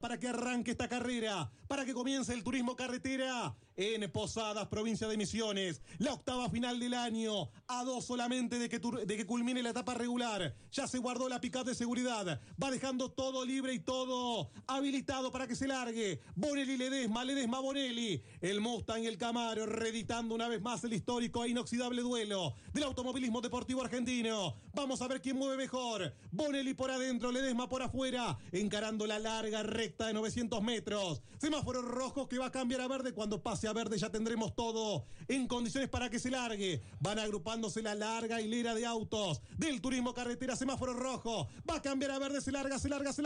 para que arranque esta carrera, para que comience el turismo carretera en Posadas, provincia de Misiones. La octava final del año, a 2 solamente de que culmine la etapa regular. Ya se guardó la pick-up de seguridad, va dejando todo libre y todo habilitado para que se largue. Bonelli Ledesma Bonelli, el Mustang y el Camaro, reeditando una vez más el histórico e inoxidable duelo del automovilismo deportivo argentino. Vamos a ver quién mueve mejor. Bonelli por adentro, Ledesma por afuera, encarando la larga recta de 900 metros. Semáforo rojo que va a cambiar a verde. Cuando pase a verde ya tendremos todo en condiciones para que se largue. Van agrupándose la larga hilera de autos del turismo carretera. Semáforo rojo, va a cambiar a verde, se largó.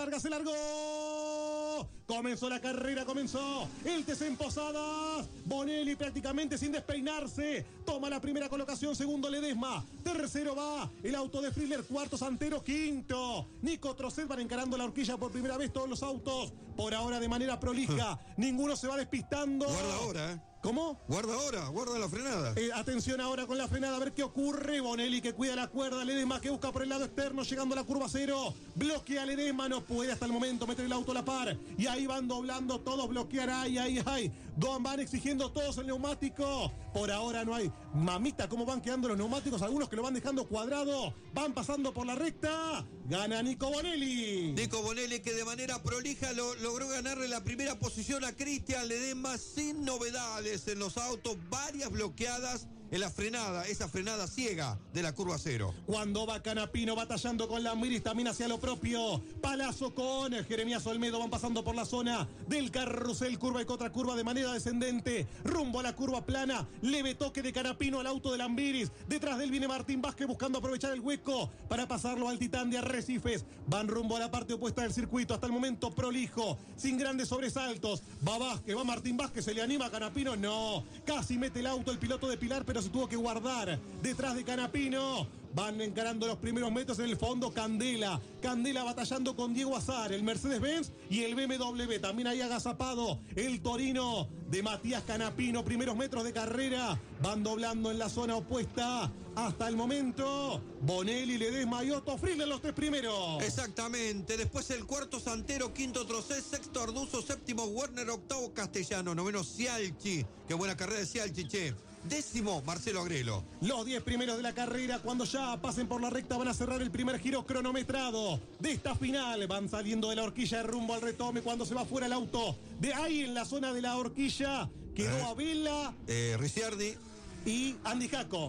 Comenzó la carrera, comenzó el TC en Posadas. Bonelli prácticamente sin despeinarse toma la primera colocación, segundo Ledesma, tercero va el auto de Friedler, cuarto Santero, quinto Nico Trocet. Van encarando la horquilla por primera vez todos los autos, por ahora de manera prolija. Ninguno se va despistando. Guarda ahora, ¿Cómo? Guarda la frenada. Atención ahora con la frenada, a ver qué ocurre. Bonelli que cuida la cuerda, Ledesma que busca por el lado externo, llegando a la curva cero. Bloquea Ledesma, no puede hasta el momento meter el auto a la par. Y ahí van doblando todos, bloquear, ahí. Van exigiendo todos el neumático. Por ahora no hay. Mamita, cómo van quedando los neumáticos. Algunos que lo van dejando cuadrado. Van pasando por la recta. Gana Nico Bonelli. Nico Bonelli que de manera prolija logró ganarle la primera posición a Cristian Ledesma sin novedades en los autos, varias bloqueadas en la frenada, esa frenada ciega de la curva cero. Cuando va Canapino batallando con Lambiris también hacia lo propio. Palazzo con Jeremías Olmedo van pasando por la zona del carrusel, curva y contracurva de manera descendente, rumbo a la curva plana. Leve toque de Canapino al auto de Lambiris. Detrás de él viene Martín Vázquez buscando aprovechar el hueco para pasarlo al Titán de Arrecifes. Van rumbo a la parte opuesta del circuito, hasta el momento prolijo, sin grandes sobresaltos. Va Vázquez, va Martín Vázquez, se le anima a Canapino, no. Casi mete el auto el piloto de Pilar, pero se tuvo que guardar detrás de Canapino. Van encarando los primeros metros en el fondo. Candela batallando con Diego Azar, el Mercedes-Benz y el BMW. También ahí agazapado el Torino de Matías Canapino. Primeros metros de carrera, van doblando en la zona opuesta. Hasta el momento, Bonelli, Ledesma y Otto Friedler los tres primeros. Exactamente, después el cuarto Santero, quinto Trocet, sexto Arduzo, séptimo Werner, octavo Castellano, noveno Cialchi. Qué buena carrera de Cialchi, che. Décimo, Marcelo Agrelo. Los 10 primeros de la carrera, cuando ya pasen por la recta, van a cerrar el primer giro cronometrado de esta final. Van saliendo de la horquilla de rumbo al retome. Cuando se va fuera el auto, de ahí en la zona de la horquilla, quedó Abela, Ricciardi y Andy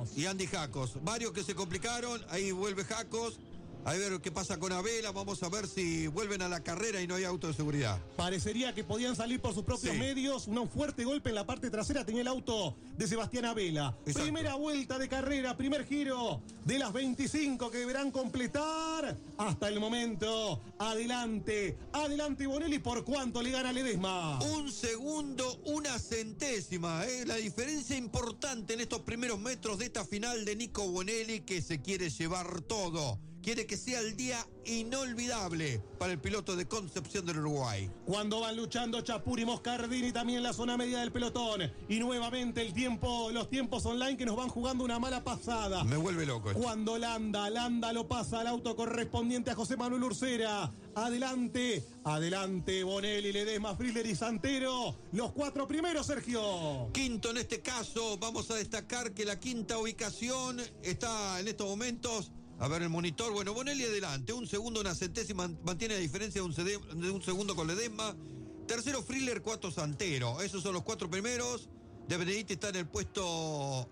Jacos. Varios que se complicaron. Ahí vuelve Jacos. A ver qué pasa con Abela. Vamos a ver si vuelven a la carrera y no hay auto de seguridad. Parecería que podían salir por sus propios medios. Un fuerte golpe en la parte trasera tenía el auto de Sebastián Abela. Exacto. Primera vuelta de carrera, primer giro de las 25 que deberán completar hasta el momento. Adelante Bonelli. ¿Por cuánto le gana Ledesma? 1 segundo, 1 centésima. La diferencia importante en estos primeros metros de esta final de Nico Bonelli, que se quiere llevar todo. Quiere que sea el día inolvidable para el piloto de Concepción del Uruguay. Cuando van luchando Chapur y Moscardini también en la zona media del pelotón. Y nuevamente los tiempos online que nos van jugando una mala pasada. Me vuelve loco. Cuando Landa lo pasa al auto correspondiente a José Manuel Ursera. Adelante Bonelli, Ledesma, Friedler y Santero. Los 4 primeros, Sergio. Quinto en este caso. Vamos a destacar que la quinta ubicación está en estos momentos. A ver el monitor, bueno, Bonelli adelante, 1 segundo, 1 centésima, mantiene la diferencia de un segundo con Ledesma. Tercero Friedler, 4 Santero, esos son los 4 primeros. De Benedetti está en el puesto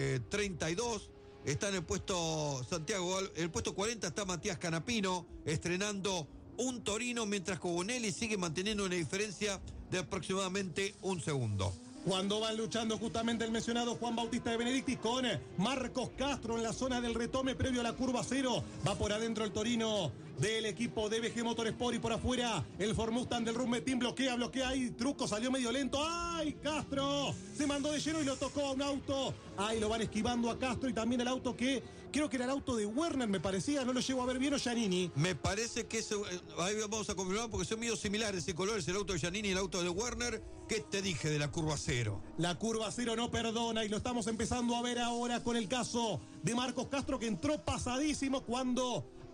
32, está en el puesto Santiago, en el puesto 40 está Matías Canapino, estrenando un Torino, mientras que Bonelli sigue manteniendo una diferencia de aproximadamente 1 segundo. Cuando van luchando justamente el mencionado Juan Bautista de Benedictis con Marcos Castro en la zona del retome previo a la curva cero. Va por adentro el Torino del equipo de BG Motorsport y por afuera el Ford Mustang del Rumbe Team. Bloquea ahí, truco, salió medio lento. ¡Ay, Castro! Se mandó de lleno y lo tocó a un auto. Ahí lo van esquivando a Castro y también el auto que creo que era el auto de Werner, me parecía, no lo llevo a ver bien, o Giannini. Me parece que ahí vamos a confirmar porque son medio similares en colores, el auto de Giannini y el auto de Werner. ¿Qué te dije de la curva cero? La curva cero no perdona y lo estamos empezando a ver ahora con el caso de Marcos Castro, que entró pasadísimo cuando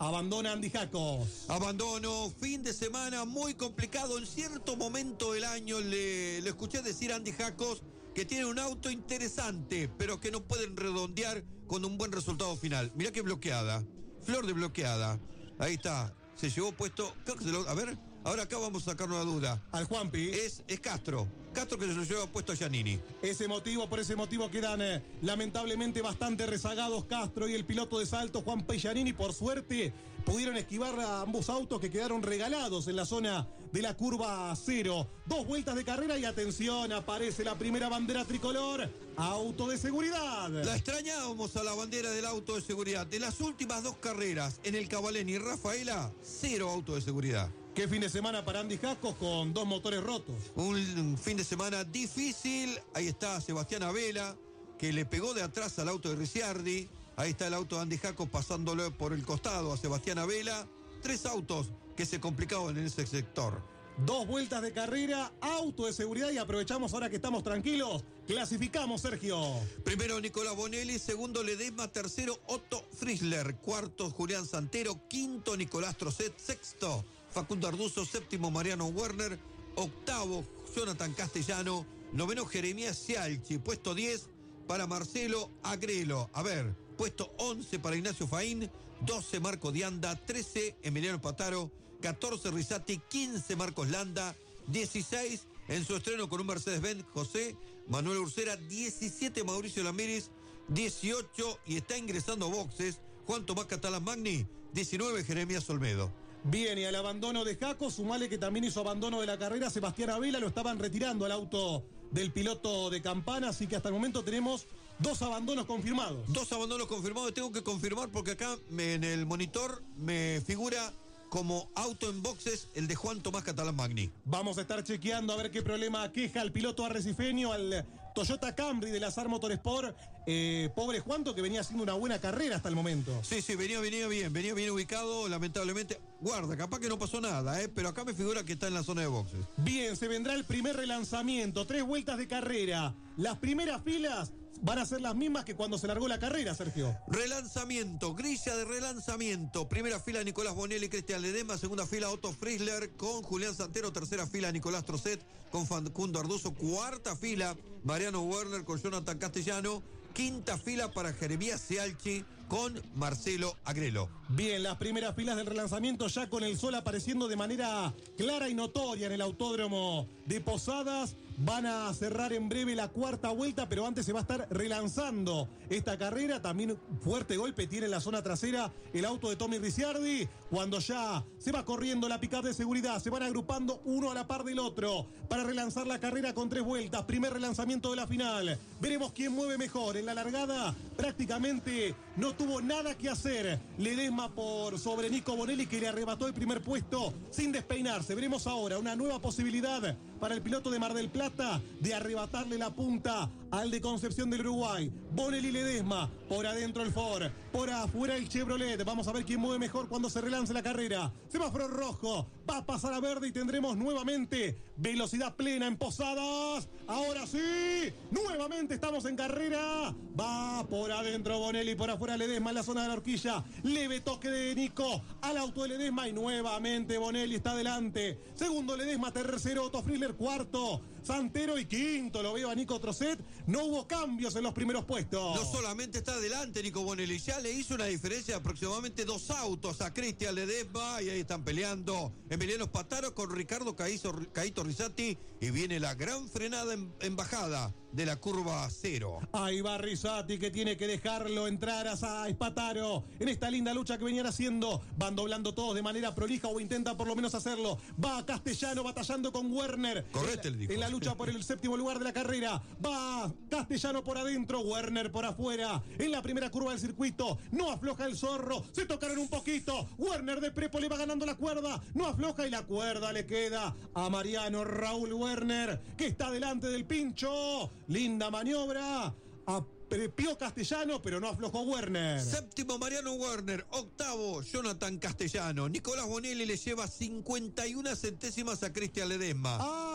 abandona Andy Jacos. Abandono, fin de semana muy complicado. En cierto momento del año le escuché decir a Andy Jacos que tiene un auto interesante, pero que no pueden redondear con un buen resultado final. Mirá qué bloqueada, flor de bloqueada. Ahí está, se llevó puesto, creo que a ver, ahora acá vamos a sacar una duda. Al Juanpi. Es Castro que se lo lleva puesto a Giannini. Por ese motivo quedan lamentablemente bastante rezagados Castro y el piloto de salto Juan Giannini. Por suerte pudieron esquivar a ambos autos que quedaron regalados en la zona de la curva 0. 2 vueltas de carrera y atención, aparece la primera bandera tricolor. Auto de seguridad. La extrañábamos a la bandera del auto de seguridad. De las últimas 2 carreras en el Cavaleni y Rafaela, 0 auto de seguridad. Qué fin de semana para Andy Jacos con 2 motores rotos. Un fin de semana difícil. Ahí está Sebastián Abela, que le pegó de atrás al auto de Ricciardi. Ahí está el auto de Andy Jacos pasándolo por el costado a Sebastián Abela. 3 autos que se complicaban en ese sector. 2 vueltas de carrera, auto de seguridad y aprovechamos ahora que estamos tranquilos. Clasificamos, Sergio. Primero Nicolás Bonelli, segundo Ledesma, tercero Otto Frizzler, cuarto Julián Santero, quinto Nicolás Trosset, sexto Facundo Arduzo, séptimo Mariano Werner, octavo Jonathan Castellano, noveno Jeremías Cialchi, puesto 10 para Marcelo Agrelo. A ver, puesto 11 para Ignacio Faín, 12 Marco Dianda, 13 Emiliano Pataro, 14 Rizzati, 15 Marcos Landa, 16 en su estreno con un Mercedes-Benz José Manuel Ursera, 17 Mauricio Lamieres, 18 y está ingresando a boxes Juan Tomás Catalán Magni, 19 Jeremías Olmedo. Bien, y al abandono de Jacos, sumale que también hizo abandono de la carrera Sebastián Abela, lo estaban retirando al auto del piloto de Campana, así que hasta el momento tenemos 2 abandonos confirmados. 2 abandonos confirmados, tengo que confirmar porque acá en el monitor me figura como auto en boxes el de Juan Tomás Catalán Magni. Vamos a estar chequeando a ver qué problema aqueja al piloto arrecifeño, al Toyota Camry de Lazar Motorsport. Pobre Juanto, que venía haciendo una buena carrera hasta el momento. Sí, venía bien ubicado, lamentablemente. Guarda, capaz que no pasó nada, pero acá me figura que está en la zona de boxes. Bien, se vendrá el primer relanzamiento, 3 vueltas de carrera. Las primeras filas van a ser las mismas que cuando se largó la carrera, Sergio. Relanzamiento, grilla de relanzamiento. Primera fila Nicolás Bonelli, Cristian Ledesma. Segunda fila Otto Frizzler con Julián Santero. Tercera fila Nicolás Trosset con Facundo Arduzo. Cuarta fila Mariano Werner con Jonathan Castellano. Quinta fila para Jeremías Cialchi con Marcelo Agrelo. Bien, las primeras filas del relanzamiento ya con el sol apareciendo de manera clara y notoria en el autódromo de Posadas. Van a cerrar en breve la cuarta vuelta, pero antes se va a estar relanzando esta carrera. También fuerte golpe tiene en la zona trasera el auto de Tommy Ricciardi. Cuando ya se va corriendo la pick-up de seguridad, se van agrupando uno a la par del otro para relanzar la carrera con 3 vueltas. Primer relanzamiento de la final. Veremos quién mueve mejor. En la largada prácticamente no tuvo nada que hacer Ledesma por sobre Nico Bonelli, que le arrebató el primer puesto sin despeinarse. Veremos ahora una nueva posibilidad para el piloto de Mar del Plata de arrebatarle la punta al de Concepción del Uruguay. Bonelli Ledesma, por adentro el Ford, por afuera el Chevrolet. Vamos a ver quién mueve mejor cuando se relance la carrera. Semáforo rojo, va a pasar a verde y tendremos nuevamente velocidad plena en Posadas. Ahora sí, nuevamente estamos en carrera. Va por adentro Bonelli, por afuera Ledesma en la zona de la horquilla. Leve toque de Nico al auto de Ledesma y nuevamente Bonelli está adelante. Segundo Ledesma, tercero Otto Frizzler, cuarto Santero y quinto lo veo a Nico Trosset. No hubo cambios en los primeros puestos. No solamente está adelante Nico Bonelli, ya le hizo una diferencia de aproximadamente 2 autos a Cristian Ledesma y ahí están peleando Emiliano Pataro con Ricardo Caito Rizzati y viene la gran frenada en bajada de la curva 0. Ahí va Rizzati, que tiene que dejarlo entrar a Espataro en esta linda lucha que venían haciendo. Van doblando todos de manera prolija o intentan por lo menos hacerlo. Va Castellano batallando con Werner. Correcto, en la lucha por el séptimo lugar de la carrera. Va Castellano por adentro, Werner por afuera. En la primera curva del circuito no afloja el zorro. Se tocaron un poquito. Werner de Prepo le va ganando la cuerda. No afloja y la cuerda le queda a Mariano Raúl Werner, que está delante del pincho. Linda maniobra. Prepió Castellano, pero no aflojó Werner. Séptimo Mariano Werner, octavo Jonathan Castellano. Nicolás Bonelli le lleva 51 centésimas a Cristian Ledesma.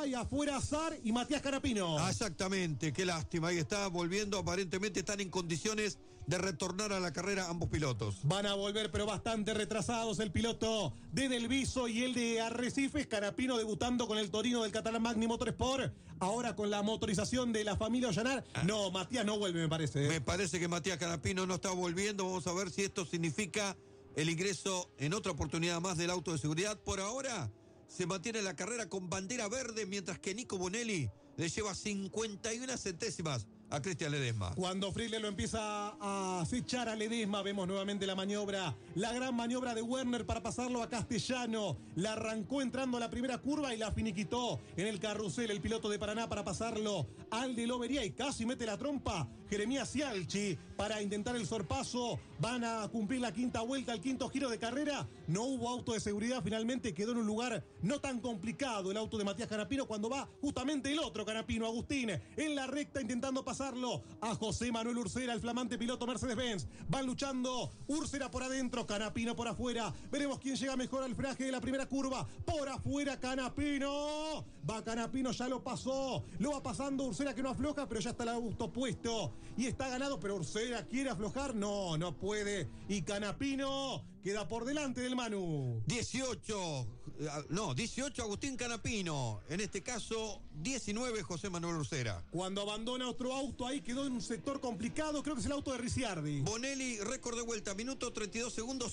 y afuera Sar y Matías Canapino. Exactamente, qué lástima. Ahí está volviendo, aparentemente están en condiciones de retornar a la carrera ambos pilotos. Van a volver, pero bastante retrasados, el piloto de Delviso y el de Arrecifes. Canapino debutando con el Torino del Catalán Magni Motorsport, ahora con la motorización de la familia Ollanar. No, Matías no vuelve, me parece. Me parece que Matías Canapino no está volviendo. Vamos a ver si esto significa el ingreso en otra oportunidad más del auto de seguridad. Por ahora se mantiene la carrera con bandera verde, mientras que Nico Bonelli le lleva 51 centésimas a Cristian Ledesma. Cuando Friedler lo empieza a acechar a Ledesma, vemos nuevamente la maniobra, la gran maniobra de Werner para pasarlo a Castellano. La arrancó entrando a la primera curva y la finiquitó en el carrusel el piloto de Paraná para pasarlo al de Lobería, y casi mete la trompa Jeremías Cialchi para intentar el sorpaso. Van a cumplir la quinta vuelta, el quinto giro de carrera. No hubo auto de seguridad, finalmente quedó en un lugar no tan complicado el auto de Matías Canapino, cuando va justamente el otro Canapino, Agustín, en la recta intentando pasarlo a José Manuel Ursera, el flamante piloto Mercedes-Benz. Van luchando, Ursera por adentro, Canapino por afuera. Veremos quién llega mejor al frenaje de la primera curva. Por afuera Canapino. Va Canapino, ya lo pasó. Lo va pasando Ursera, que no afloja, pero ya está el auto puesto y está ganado. Pero Ursera quiere aflojar, no puede. Y Canapino queda por delante del Manu. 18 Agustín Canapino. En este caso, 19 José Manuel Ursera. Cuando abandona otro auto, ahí quedó en un sector complicado. Creo que es el auto de Ricciardi. Bonelli, récord de vuelta, minuto 32 segundos,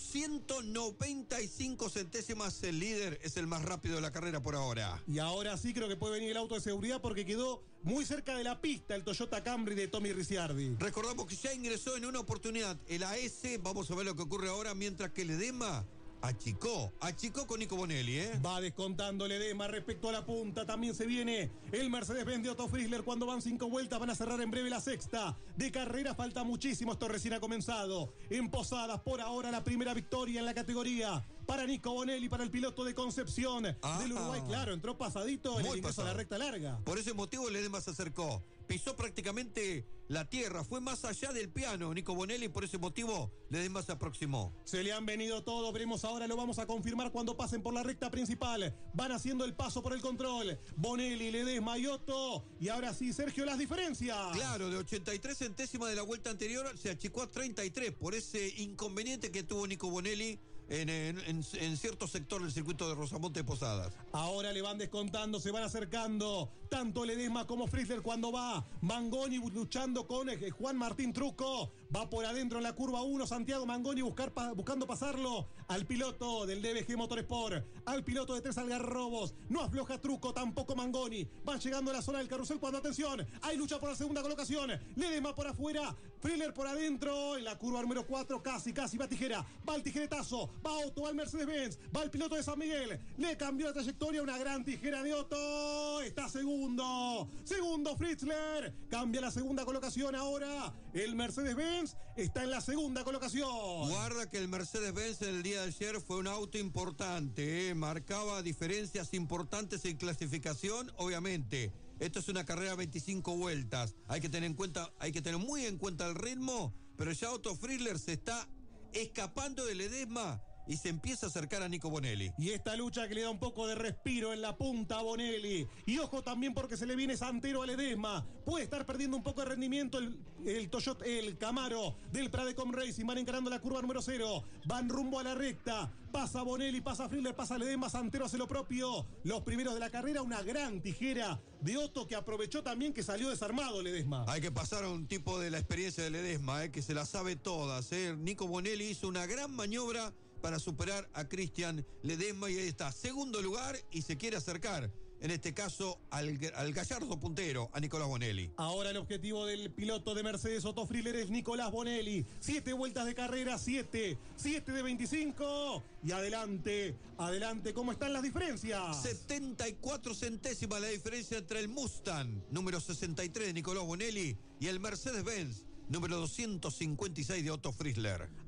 195 centésimas. El líder es el más rápido de la carrera por ahora. Y ahora sí creo que puede venir el auto de seguridad, porque quedó muy cerca de la pista el Toyota Camry de Tommy Ricciardi. Recordamos que ya ingresó en una oportunidad el AS. Vamos a ver lo que ocurre ahora, mientras que Ledesma achicó con Nico Bonelli, Va descontando Ledesma respecto a la punta. También se viene el Mercedes-Benz de Otto Friesler. Cuando van 5 vueltas, van a cerrar en breve la sexta de carrera. Falta muchísimo, esto recién ha comenzado. En Posadas, por ahora, la primera victoria en la categoría para Nico Bonelli, para el piloto de Concepción del Uruguay. Claro, entró pasadito en el ingreso a la recta larga. Por ese motivo Ledesma se acercó, pisó prácticamente la tierra, fue más allá del piano Nico Bonelli, por ese motivo Ledesma se aproximó. Se le han venido todos, veremos ahora, lo vamos a confirmar cuando pasen por la recta principal. Van haciendo el paso por el control, Bonelli, Ledesma y Otto. Y ahora sí, Sergio, las diferencias. Claro, de 83 centésimas de la vuelta anterior se achicó a 33 por ese inconveniente que tuvo Nico Bonelli en cierto sector del circuito de Rosamonte de Posadas. Ahora le van descontando, se van acercando tanto Ledesma como Friesler. Cuando va Mangoni luchando con Juan Martín Trucco, va por adentro en la curva 1 Santiago Mangoni buscando pasarlo al piloto del DBG Motorsport, al piloto de Tres Algarrobos. No afloja Trucco, tampoco Mangoni. Van llegando a la zona del carrusel cuando, atención, hay lucha por la segunda colocación. Ledesma por afuera, Friesler por adentro, en la curva número 4, casi va Tijera, va el tijeretazo, va Otto, va el Mercedes-Benz, va el piloto de San Miguel, le cambió la trayectoria, una gran tijera de Otto, está segundo Fritzler, cambia la segunda colocación ahora, el Mercedes-Benz está en la segunda colocación. Guarda que el Mercedes-Benz en el día de ayer fue un auto importante, marcaba diferencias importantes en clasificación, obviamente. Esto es una carrera de 25 vueltas, hay que tener muy en cuenta el ritmo, pero ya Otto Friesler se está escapando de Ledesma y se empieza a acercar a Nico Bonelli. Y esta lucha que le da un poco de respiro en la punta a Bonelli. Y ojo también, porque se le viene Santero a Ledesma. Puede estar perdiendo un poco de rendimiento el Toyota, el Camaro del Pradecom Racing. Van encarando la curva número 0. Van rumbo a la recta. Pasa Bonelli, pasa Friedler, pasa Ledesma. Santero hace lo propio. Los primeros de la carrera, una gran tijera de Otto, que aprovechó también que salió desarmado Ledesma. Hay que pasar a un tipo de la experiencia de Ledesma, que se la sabe todas. Nico Bonelli hizo una gran maniobra para superar a Cristian Ledesma y ahí está, segundo lugar, y se quiere acercar, en este caso, al gallardo puntero, a Nicolás Bonelli. Ahora el objetivo del piloto de Mercedes Otto Friesler es Nicolás Bonelli. 7 vueltas de carrera, 7 de 25. Y adelante, ¿cómo están las diferencias? 74 centésimas la diferencia entre el Mustang, número 63 de Nicolás Bonelli, y el Mercedes-Benz, número 256 de Otto Friesler.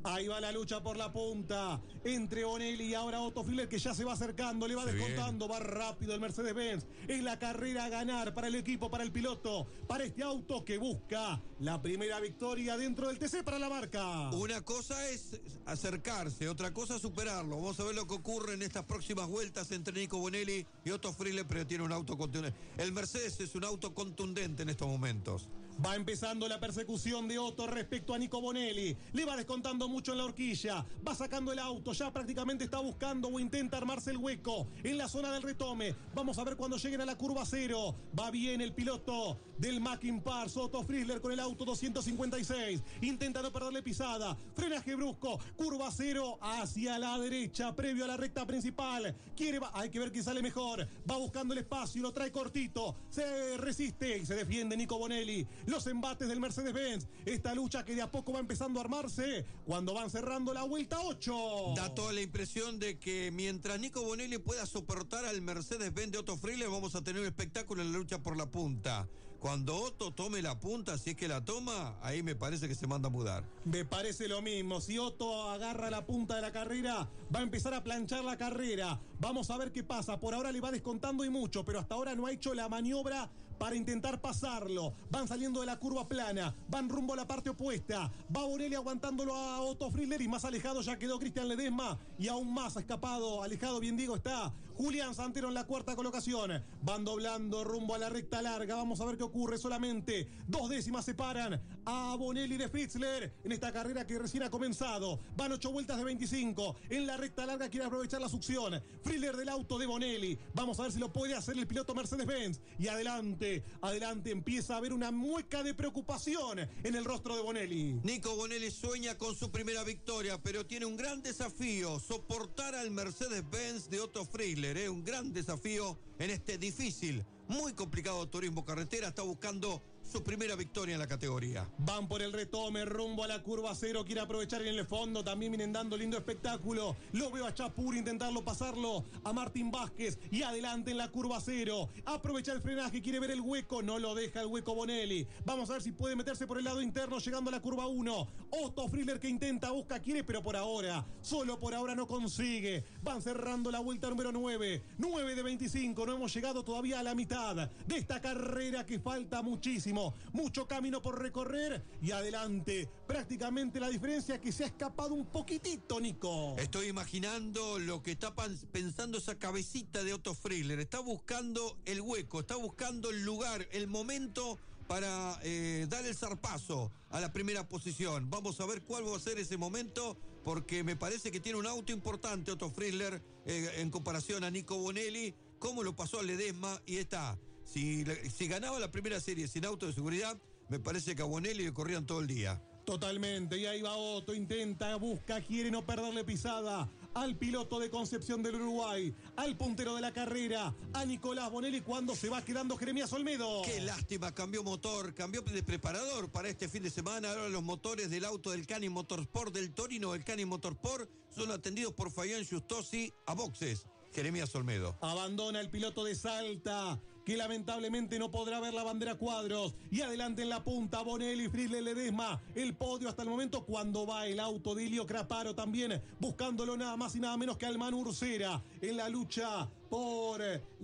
Ahí va la lucha por la punta entre Bonelli y ahora Otto Friedler, que ya se va acercando, le va descontando, va rápido el Mercedes-Benz. Es la carrera a ganar para el equipo, para el piloto, para este auto que busca la primera victoria dentro del TC para la marca. Una cosa es acercarse, otra cosa es superarlo. Vamos a ver lo que ocurre en estas próximas vueltas entre Nico Bonelli y Otto Friedler, pero tiene un auto contundente. El Mercedes es un auto contundente en estos momentos. Va empezando la persecución de Otto respecto a Nico Bonelli. Le va descontando mucho en la horquilla. Va sacando el auto. Ya prácticamente está buscando o intenta armarse el hueco en la zona del retome. Vamos a ver cuando lleguen a la curva 0. Va bien el piloto del Mackin-Pars, Otto Friedler, con el auto 256. Intenta no perderle pisada. Frenaje brusco. Curva 0 hacia la derecha, previo a la recta principal. Hay que ver quién sale mejor. Va buscando el espacio, lo trae cortito. Se resiste y se defiende Nico Bonelli. Los embates del Mercedes-Benz, esta lucha que de a poco va empezando a armarse cuando van cerrando la vuelta 8. Da toda la impresión de que mientras Nico Bonelli pueda soportar al Mercedes-Benz de Otto Friedler, vamos a tener un espectáculo en la lucha por la punta. Cuando Otto tome la punta, si es que la toma, ahí me parece que se manda a mudar. Me parece lo mismo. Si Otto agarra la punta de la carrera, va a empezar a planchar la carrera. Vamos a ver qué pasa. Por ahora le va descontando y mucho, pero hasta ahora no ha hecho la maniobra para intentar pasarlo. Van saliendo de la curva plana, van rumbo a la parte opuesta. Va Bonelli aguantándolo a Otto Friedler y más alejado ya quedó Cristian Ledesma y aún más escapado, alejado, bien digo, está Julián Santero en la cuarta colocación. Van doblando rumbo a la recta larga. Vamos a ver qué ocurre. Solamente 2 décimas separan a Bonelli de Fritzler en esta carrera que recién ha comenzado. Van 8 vueltas de 25. En la recta larga quiere aprovechar la succión. Friedler del auto de Bonelli. Vamos a ver si lo puede hacer el piloto Mercedes-Benz. Y adelante empieza a haber una mueca de preocupación en el rostro de Bonelli. Nico Bonelli sueña con su primera victoria, pero tiene un gran desafío: soportar al Mercedes-Benz de Otto Friedler. Un gran desafío en este difícil, muy complicado turismo carretera. Está buscando su primera victoria en la categoría. Van por el retome rumbo a la curva 0. Quiere aprovechar en el fondo. También vienen dando lindo espectáculo. Lo veo a Chapur intentarlo pasarlo a Martín Vázquez. Y adelante en la curva 0. Aprovecha el frenaje. Quiere ver el hueco. No lo deja el hueco Bonelli. Vamos a ver si puede meterse por el lado interno llegando a la curva 1. Otto Friedler que intenta, busca, quiere, pero por ahora, solo por ahora no consigue. Van cerrando la vuelta número 9. 9 de 25. No hemos llegado todavía a la mitad de esta carrera que falta muchísimo. Mucho camino por recorrer y adelante prácticamente la diferencia que se ha escapado un poquitito, Nico. Estoy imaginando lo que está pensando esa cabecita de Otto Friedler. Está buscando el hueco, está buscando el lugar, el momento para dar el zarpazo a la primera posición. Vamos a ver cuál va a ser ese momento, porque me parece que tiene un auto importante Otto Friedler en comparación a Nico Bonelli, como lo pasó a Ledesma, y está. Si ganaba la primera serie sin auto de seguridad, me parece que a Bonelli le corrían todo el día. Totalmente, y ahí va Otto, intenta, busca, quiere no perderle pisada al piloto de Concepción del Uruguay, al puntero de la carrera, a Nicolás Bonelli, cuando se va quedando Jeremías Olmedo. Qué lástima, cambió motor, cambió de preparador para este fin de semana. Ahora los motores del auto del Cani Motorsport del Torino, el Cani Motorsport, son atendidos por Fabián Giustosi a boxes. Jeremías Olmedo. Abandona el piloto de Salta, que lamentablemente no podrá ver la bandera cuadros. Y adelante en la punta, Bonelli, Friedler, Ledesma. El podio hasta el momento cuando va el auto de Ilio Craparo también, buscándolo nada más y nada menos que al Manu Ursera en la lucha por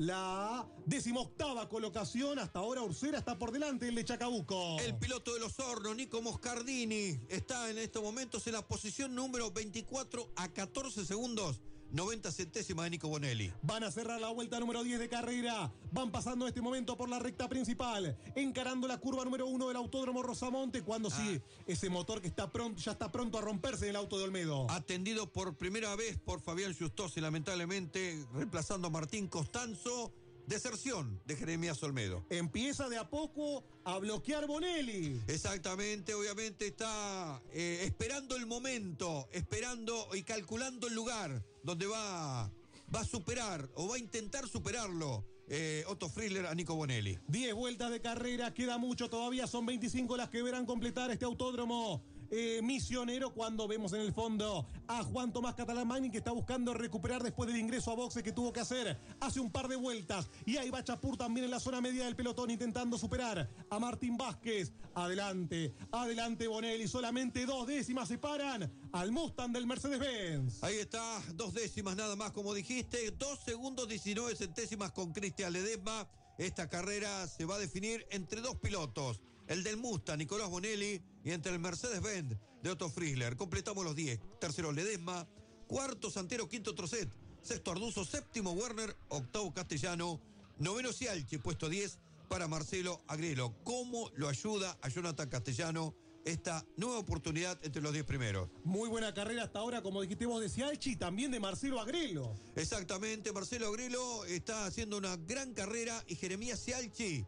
la 18ª colocación. Hasta ahora Ursera está por delante del de Chacabuco. El piloto de los Hornos, Nico Moscardini, está en estos momentos en la posición número 24 a 14 segundos. 90 centésimas de Nico Bonelli. Van a cerrar la vuelta número 10 de carrera. Van pasando en este momento por la recta principal, encarando la curva número 1 del Autódromo Rosamonte, cuando sí, ese motor que está pronto, ya está pronto a romperse en el auto de Olmedo. Atendido por primera vez por Fabián Giustosi, lamentablemente, reemplazando a Martín Costanzo. Deserción de Jeremías Olmedo. Empieza de a poco a bloquear Bonelli. Exactamente, obviamente está esperando el momento, esperando y calculando el lugar donde va a superar o va a intentar superarlo Otto Friedler a Nico Bonelli. 10 vueltas de carrera, queda mucho todavía, son 25 las que verán completar este autódromo Misionero, cuando vemos en el fondo a Juan Tomás Catalán Magni, que está buscando recuperar después del ingreso a boxe que tuvo que hacer hace un par de vueltas. Y ahí va Chapur también en la zona media del pelotón intentando superar a Martín Vázquez. Adelante Bonelli, solamente 2 décimas separan al Mustang del Mercedes-Benz. Ahí está, 2 décimas nada más, como dijiste, 2 segundos 19 centésimas con Cristian Ledesma. Esta carrera se va a definir entre 2 pilotos, el del Mustang, Nicolás Bonelli, y entre el Mercedes-Benz de Otto Frizzler. Completamos los 10. Tercero Ledesma, cuarto Santero, quinto Trocet, sexto Arduzo, séptimo Werner, octavo Castellano, noveno Cialchi, puesto 10 para Marcelo Agrelo. ¿Cómo lo ayuda a Jonathan Castellano esta nueva oportunidad entre los 10 primeros? Muy buena carrera hasta ahora, como dijiste vos, de Cialchi y también de Marcelo Agrelo. Exactamente, Marcelo Agrelo está haciendo una gran carrera y Jeremías Cialchi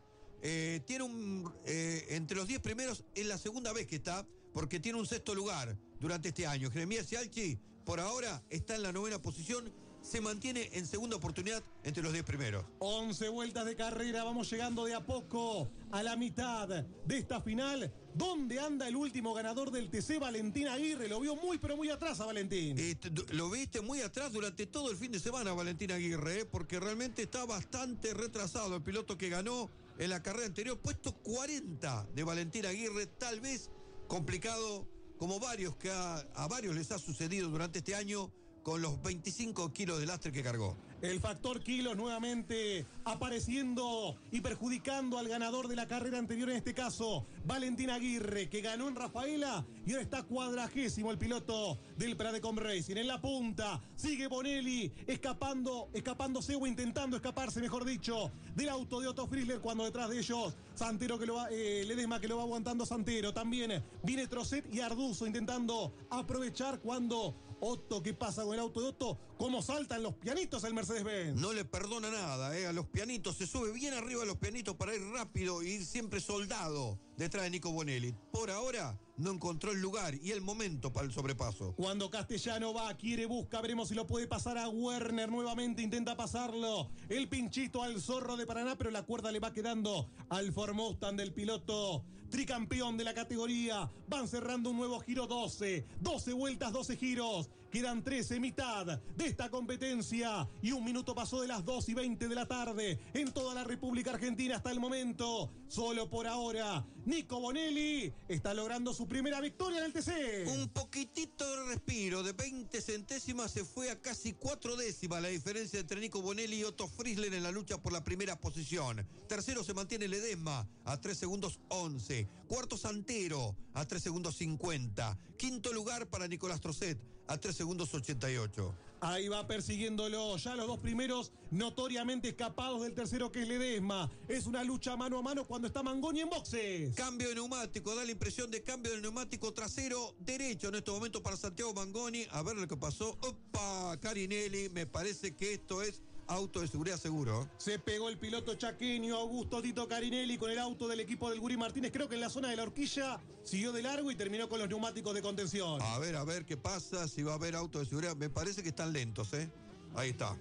tiene entre los 10 primeros, es la segunda vez que está, porque tiene un sexto lugar durante este año. Jeremías Cialchi, por ahora, está en la 9ª posición, se mantiene en segunda oportunidad entre los 10 primeros. 11 vueltas de carrera, vamos llegando de a poco a la mitad de esta final. ¿Dónde anda el último ganador del TC, Valentín Aguirre? Lo vio muy, pero muy atrás a Valentín. Lo viste muy atrás durante todo el fin de semana, Valentín Aguirre, porque realmente está bastante retrasado el piloto que ganó en la carrera anterior. Puesto 40 de Valentín Aguirre, tal vez complicado, como varios que a varios les ha sucedido durante este año, con los 25 kilos de lastre que cargó. El factor kilos nuevamente apareciendo y perjudicando al ganador de la carrera anterior, en este caso Valentín Aguirre, que ganó en Rafaela y ahora está 40º el piloto del Pradecom Racing. En la punta sigue Bonelli escapándose o intentando escaparse, mejor dicho, del auto de Otto Frizzler, cuando detrás de ellos Santero que lo va, Ledesma que lo va aguantando Santero. También viene Trocet y Arduzo intentando aprovechar cuando Otto, ¿qué pasa con el auto de Otto? ¿Cómo saltan los pianitos al Mercedes-Benz? No le perdona nada, a los pianitos, se sube bien arriba de los pianitos para ir rápido e ir siempre soldado detrás de Nico Bonelli. Por ahora no encontró el lugar y el momento para el sobrepaso. Cuando Castellano va, quiere, busca, veremos si lo puede pasar a Werner nuevamente, intenta pasarlo. El pinchito al Zorro de Paraná, pero la cuerda le va quedando al Ford Mustang del piloto tricampeón de la categoría. Van cerrando un nuevo giro, 12 vueltas, 12 giros. Quedan 13, mitad de esta competencia. Y 1 minuto pasó de las 2:20 de la tarde en toda la República Argentina hasta el momento. Solo por ahora, Nico Bonelli está logrando su primera victoria en el TC. Un poquitito de respiro, de 20 centésimas se fue a casi 4 décimas la diferencia entre Nico Bonelli y Otto Frizzler en la lucha por la primera posición. Tercero se mantiene Ledesma a 3 segundos 11. Cuarto Santero a 3 segundos 50. Quinto lugar para Nicolás Trocet a 3 segundos 88. Ahí va persiguiéndolo, ya los 2 primeros notoriamente escapados del tercero, que es Ledesma. Es una lucha mano a mano cuando está Mangoni en boxes. Cambio de neumático, da la impresión de cambio de neumático trasero derecho en este momento para Santiago Mangoni. A ver lo que pasó. ¡Opa! Carinelli, me parece que esto es auto de seguridad seguro. Se pegó el piloto chaqueño Augusto Tito Carinelli con el auto del equipo del Gurí Martínez. Creo que en la zona de la horquilla siguió de largo y terminó con los neumáticos de contención. A ver qué pasa, si va a haber auto de seguridad. Me parece que están lentos, ¿eh? Ahí está.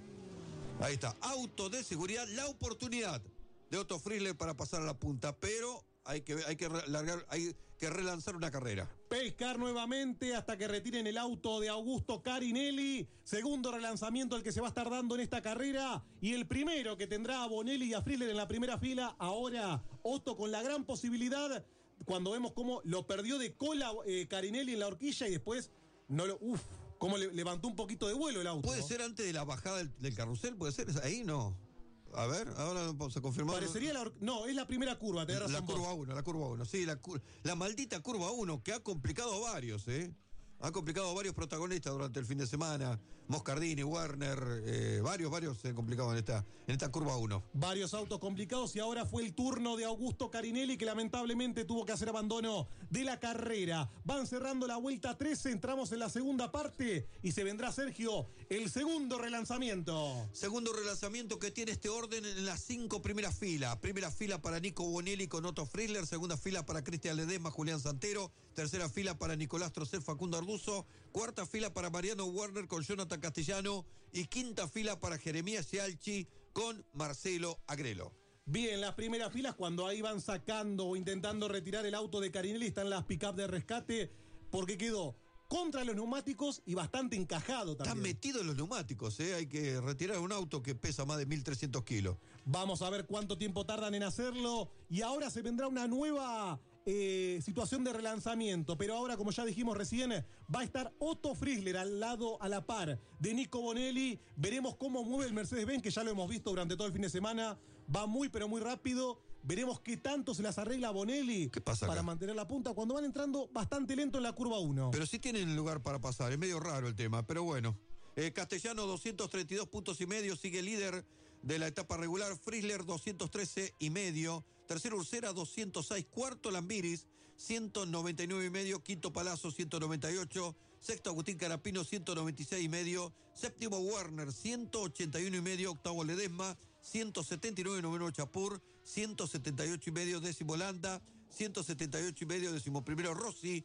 Auto de seguridad, la oportunidad de Otto Frizzler para pasar a la punta, pero hay que relanzar una carrera. Pescar nuevamente hasta que retiren el auto de Augusto Carinelli. Segundo relanzamiento el que se va a estar dando en esta carrera. Y el primero que tendrá a Bonelli y a Frizzler en la primera fila. Ahora Otto con la gran posibilidad, cuando vemos cómo lo perdió de cola Carinelli en la horquilla y después cómo levantó un poquito de vuelo el auto. ¿Puede ser antes de la bajada del carrusel? ¿Puede ser? ¿Ahí no? A ver, ahora vamos a confirmar. Parecería no, es la primera curva, tenés razón. La curva 1, sí, la maldita curva 1 que ha complicado a varios, Ha complicado a varios protagonistas durante el fin de semana. Moscardini, Werner, varios se han complicado en esta curva 1. Varios autos complicados y ahora fue el turno de Augusto Carinelli, que lamentablemente tuvo que hacer abandono de la carrera. Van cerrando la vuelta 13, entramos en la segunda parte y se vendrá, Sergio, el segundo relanzamiento. Segundo relanzamiento que tiene este orden en las 5 primeras filas. Primera fila para Nico Bonelli con Otto Frizzler, segunda fila para Cristian Ledesma, Julián Santero, tercera fila para Nicolás Trocet, Facundo Arduzo, cuarta fila para Mariano Werner con Jonathan Castellano y quinta fila para Jeremías Cialchi con Marcelo Agrelo. Bien, las primeras filas, cuando ahí van sacando o intentando retirar el auto de Carinelli, están las pick-up de rescate. porque quedó contra los neumáticos y bastante encajado también. Están metidos los neumáticos, hay que retirar un auto que pesa más de 1.300 kilos. Vamos a ver cuánto tiempo tardan en hacerlo. Y ahora se vendrá una nueva situación de relanzamiento. Pero ahora, como ya dijimos recién, va a estar Otto Frizzler al lado, a la par de Nico Bonelli. Veremos cómo mueve el Mercedes-Benz, que ya lo hemos visto durante todo el fin de semana. Va muy, pero muy rápido. Veremos qué tanto se las arregla Bonelli para mantener la punta cuando van entrando bastante lento en la curva 1. Pero sí tienen lugar para pasar, es medio raro el tema, pero bueno. Castellano 232 puntos y medio, sigue líder de la etapa regular. Frizzler 213 y medio. Tercero Ursera 206. Cuarto Lambiris 199 y medio. Quinto Palazzo 198. Sexto Agustín Carapino 196 y medio. Séptimo Werner 181 y medio. Octavo Ledesma 179. Noveno Chapur 178 y medio. Décimo Landa 178 y medio. Décimo primero Rossi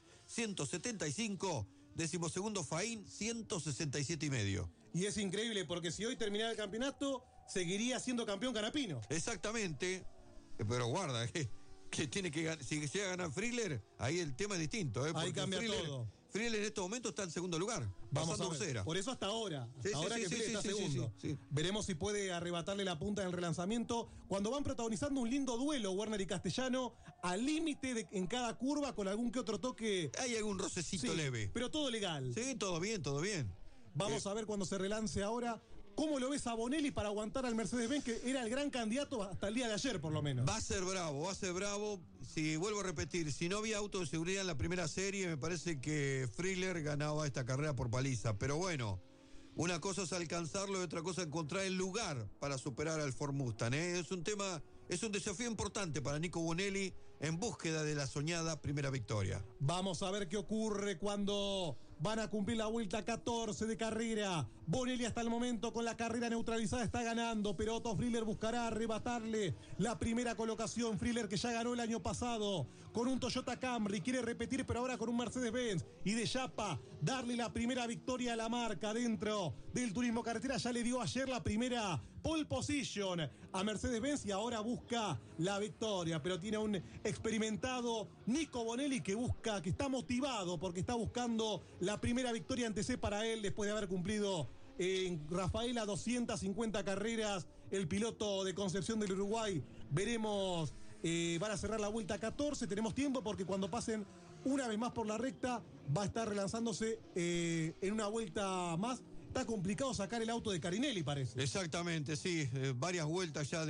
175. Décimo segundo Faín 167 y medio. Y es increíble porque si hoy terminara el campeonato seguiría siendo campeón Canapino. Exactamente. Pero guarda, que tiene que ganar. Si llega a ganar Frizzler, ahí el tema es distinto. Ahí cambia todo. Frizzler en este momento está en segundo lugar. Vamos a ver. Ursera. Por eso hasta ahora. Sí, ahora sí, que sí, Frizzler está segundo. Sí. Veremos si puede arrebatarle la punta en el relanzamiento. Cuando van protagonizando un lindo duelo, Werner y Castellano, al límite en cada curva con algún que otro toque. Hay algún rocecito leve. Pero todo legal. Sí, todo bien, todo bien. Vamos a ver cuando se relance ahora. ¿Cómo lo ves a Bonelli para aguantar al Mercedes-Benz, que era el gran candidato hasta el día de ayer, por lo menos? Va a ser bravo. Si vuelvo a repetir, si no había auto de seguridad en la primera serie, me parece que Frizzler ganaba esta carrera por paliza. Pero bueno, una cosa es alcanzarlo y otra cosa es encontrar el lugar para superar al Ford Mustang. Es un desafío importante para Nico Bonelli en búsqueda de la soñada primera victoria. Vamos a ver qué ocurre cuando van a cumplir la vuelta 14 de carrera. Bonelli hasta el momento con la carrera neutralizada está ganando, pero Otto Frizzler buscará arrebatarle la primera colocación. Frizzler que ya ganó el año pasado con un Toyota Camry, quiere repetir pero ahora con un Mercedes-Benz y de chapa darle la primera victoria a la marca dentro del turismo carretera. Ya le dio ayer la primera pole position a Mercedes-Benz y ahora busca la victoria, pero tiene un experimentado Nico Bonelli que está motivado porque está buscando la primera victoria ante C para él después de haber cumplido en Rafaela 250 carreras. El piloto de Concepción del Uruguay, veremos, van a cerrar la vuelta 14, tenemos tiempo porque cuando pasen una vez más por la recta va a estar relanzándose en una vuelta más. Está complicado sacar el auto de Carinelli, parece. Exactamente, sí. Varias vueltas ya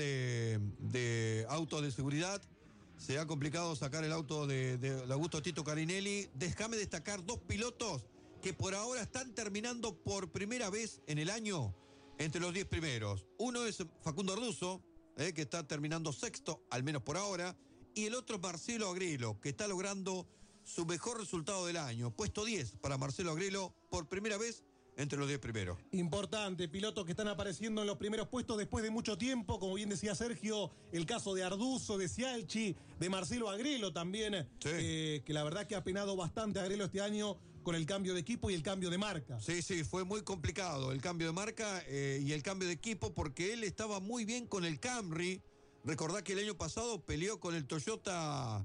de auto de seguridad. Se ha complicado sacar el auto de Augusto Tito Carinelli. Déjame destacar dos pilotos que por ahora están terminando por primera vez en el año entre los 10 primeros. Uno es Facundo Arduzo, que está terminando sexto, al menos por ahora. Y el otro es Marcelo Agrelo, que está logrando su mejor resultado del año. Puesto 10 para Marcelo Agrelo por primera vez entre los 10 primeros. Importante, pilotos que están apareciendo en los primeros puestos después de mucho tiempo, como bien decía Sergio, el caso de Arduzo, de Cialchi, de Marcelo Agrelo también, sí. Que la verdad que ha penado bastante a Agrelo este año con el cambio de equipo y el cambio de marca. Sí, fue muy complicado el cambio de marca y el cambio de equipo porque él estaba muy bien con el Camry. Recordá que el año pasado peleó con el Toyota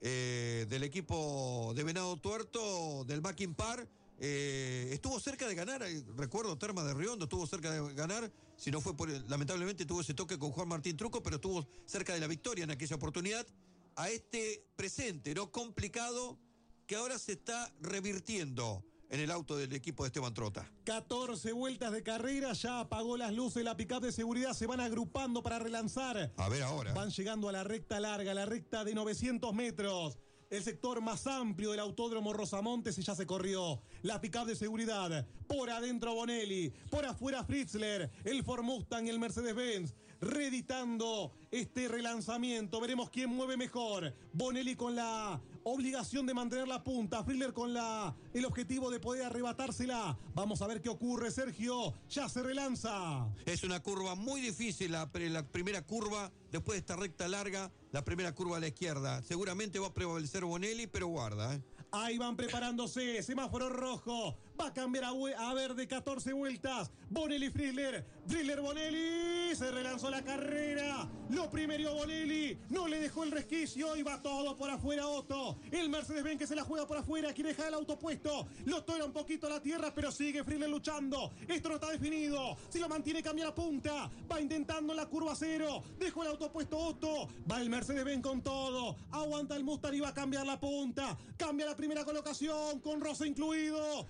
del equipo de Venado Tuerto, del Mackin Par. Estuvo cerca de ganar, recuerdo Termas de Riondo, estuvo cerca de ganar, si no fue lamentablemente tuvo ese toque con Juan Martín Truco, pero estuvo cerca de la victoria en aquella oportunidad. A este presente, ¿no? Complicado, que ahora se está revirtiendo en el auto del equipo de Esteban Trota. 14 vueltas de carrera, ya apagó las luces la pick-up de seguridad, se van agrupando para relanzar. A ver ahora. Van llegando a la recta larga, la recta de 900 metros. El sector más amplio del autódromo Rosamontes y ya se corrió. La pick-up de seguridad. Por adentro Bonelli. Por afuera Frizzler. El Ford Mustang y el Mercedes-Benz. Reeditando este relanzamiento. Veremos quién mueve mejor. Bonelli con la obligación de mantener la punta. Frizzler con el objetivo de poder arrebatársela. Vamos a ver qué ocurre, Sergio. Ya se relanza. Es una curva muy difícil, la primera curva. Después de esta recta larga, la primera curva a la izquierda. Seguramente va a prevalecer Bonelli, pero guarda. Ahí van preparándose. Semáforo rojo. Va a cambiar a verde 14 vueltas. Bonelli Frizzler Friedler Bonelli, se relanzó la carrera, lo primero Bonelli, no le dejó el resquicio y va todo por afuera Otto. El Mercedes-Benz que se la juega por afuera, quiere dejar el auto puesto, lo toca un poquito a la tierra, pero sigue Friedler luchando. Esto no está definido, si lo mantiene cambia la punta, va intentando en la curva 0, dejó el auto puesto Otto, va el Mercedes-Benz con todo, aguanta el Mustang y va a cambiar la punta, cambia la primera colocación con Rosa incluido.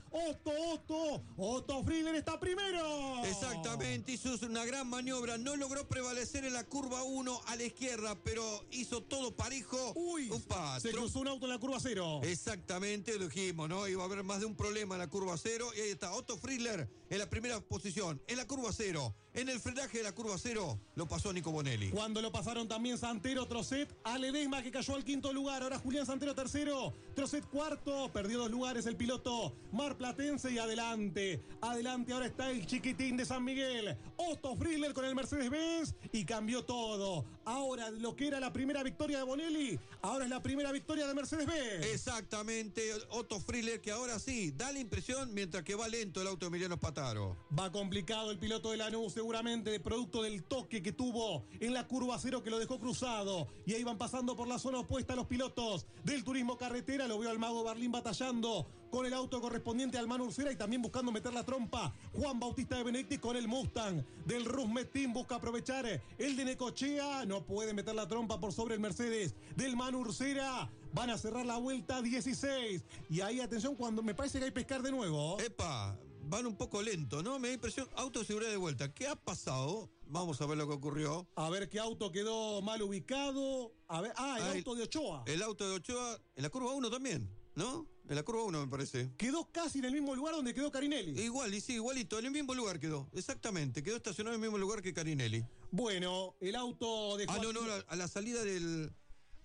Otto Friedler está primero. Exactamente, hizo una gran maniobra, no logró prevalecer en la curva 1 a la izquierda, pero hizo todo parejo. Se cruzó un auto en la curva 0. Exactamente, lo dijimos, ¿no? Iba a haber más de un problema en la curva 0 y ahí está Otto Friedler en la primera posición, en la curva 0. En el frenaje de la curva 0 lo pasó Nico Bonelli. Cuando lo pasaron también Santero, Trocet, Ledesma que cayó al quinto lugar. Ahora Julián Santero tercero, Trocet cuarto, perdió 2 lugares el piloto marplatense y adelante ahora está el chiquitín de San Miguel, Otto Friedler con el Mercedes-Benz y cambió todo. Ahora lo que era la primera victoria de Bonelli, ahora es la primera victoria de Mercedes-Benz. Exactamente, Otto Friedler que ahora sí da la impresión mientras que va lento el auto de Emiliano Spataro. Va complicado el piloto de Lanús, seguramente de producto del toque que tuvo en la curva 0 que lo dejó cruzado. Y ahí van pasando por la zona opuesta los pilotos del Turismo Carretera. Lo veo al Mago Berlín batallando con el auto correspondiente al Manu Ursera y también buscando meter la trompa. Juan Bautista de Benedetti con el Mustang del Rusmet Team busca aprovechar el de Necochea. No puede meter la trompa por sobre el Mercedes del Manu Ursera. Van a cerrar la vuelta 16. Y ahí, atención, cuando me parece que hay pescar de nuevo. ¡Epa! Van un poco lento, ¿no? Me da impresión. Auto de seguridad de vuelta. ¿Qué ha pasado? Vamos a ver lo que ocurrió. A ver qué auto quedó mal ubicado. A ver, el auto de Ochoa. El auto de Ochoa en la curva 1 también, ¿no? En la curva 1 me parece. Quedó casi en el mismo lugar donde quedó Carinelli. Igualito, en el mismo lugar quedó. Exactamente, quedó estacionado en el mismo lugar que Carinelli. Bueno, el auto de Joaquín... a la salida del...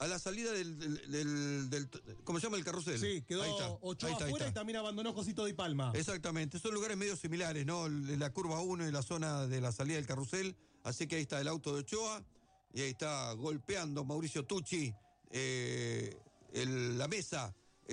¿cómo se llama el carrusel? Sí, quedó Ochoa afuera y también abandonó Josito Di Palma. Exactamente, son lugares medio similares, ¿no? La curva 1 y la zona de la salida del carrusel. Así que ahí está el auto de Ochoa y ahí está golpeando Mauricio Tucci la mesa,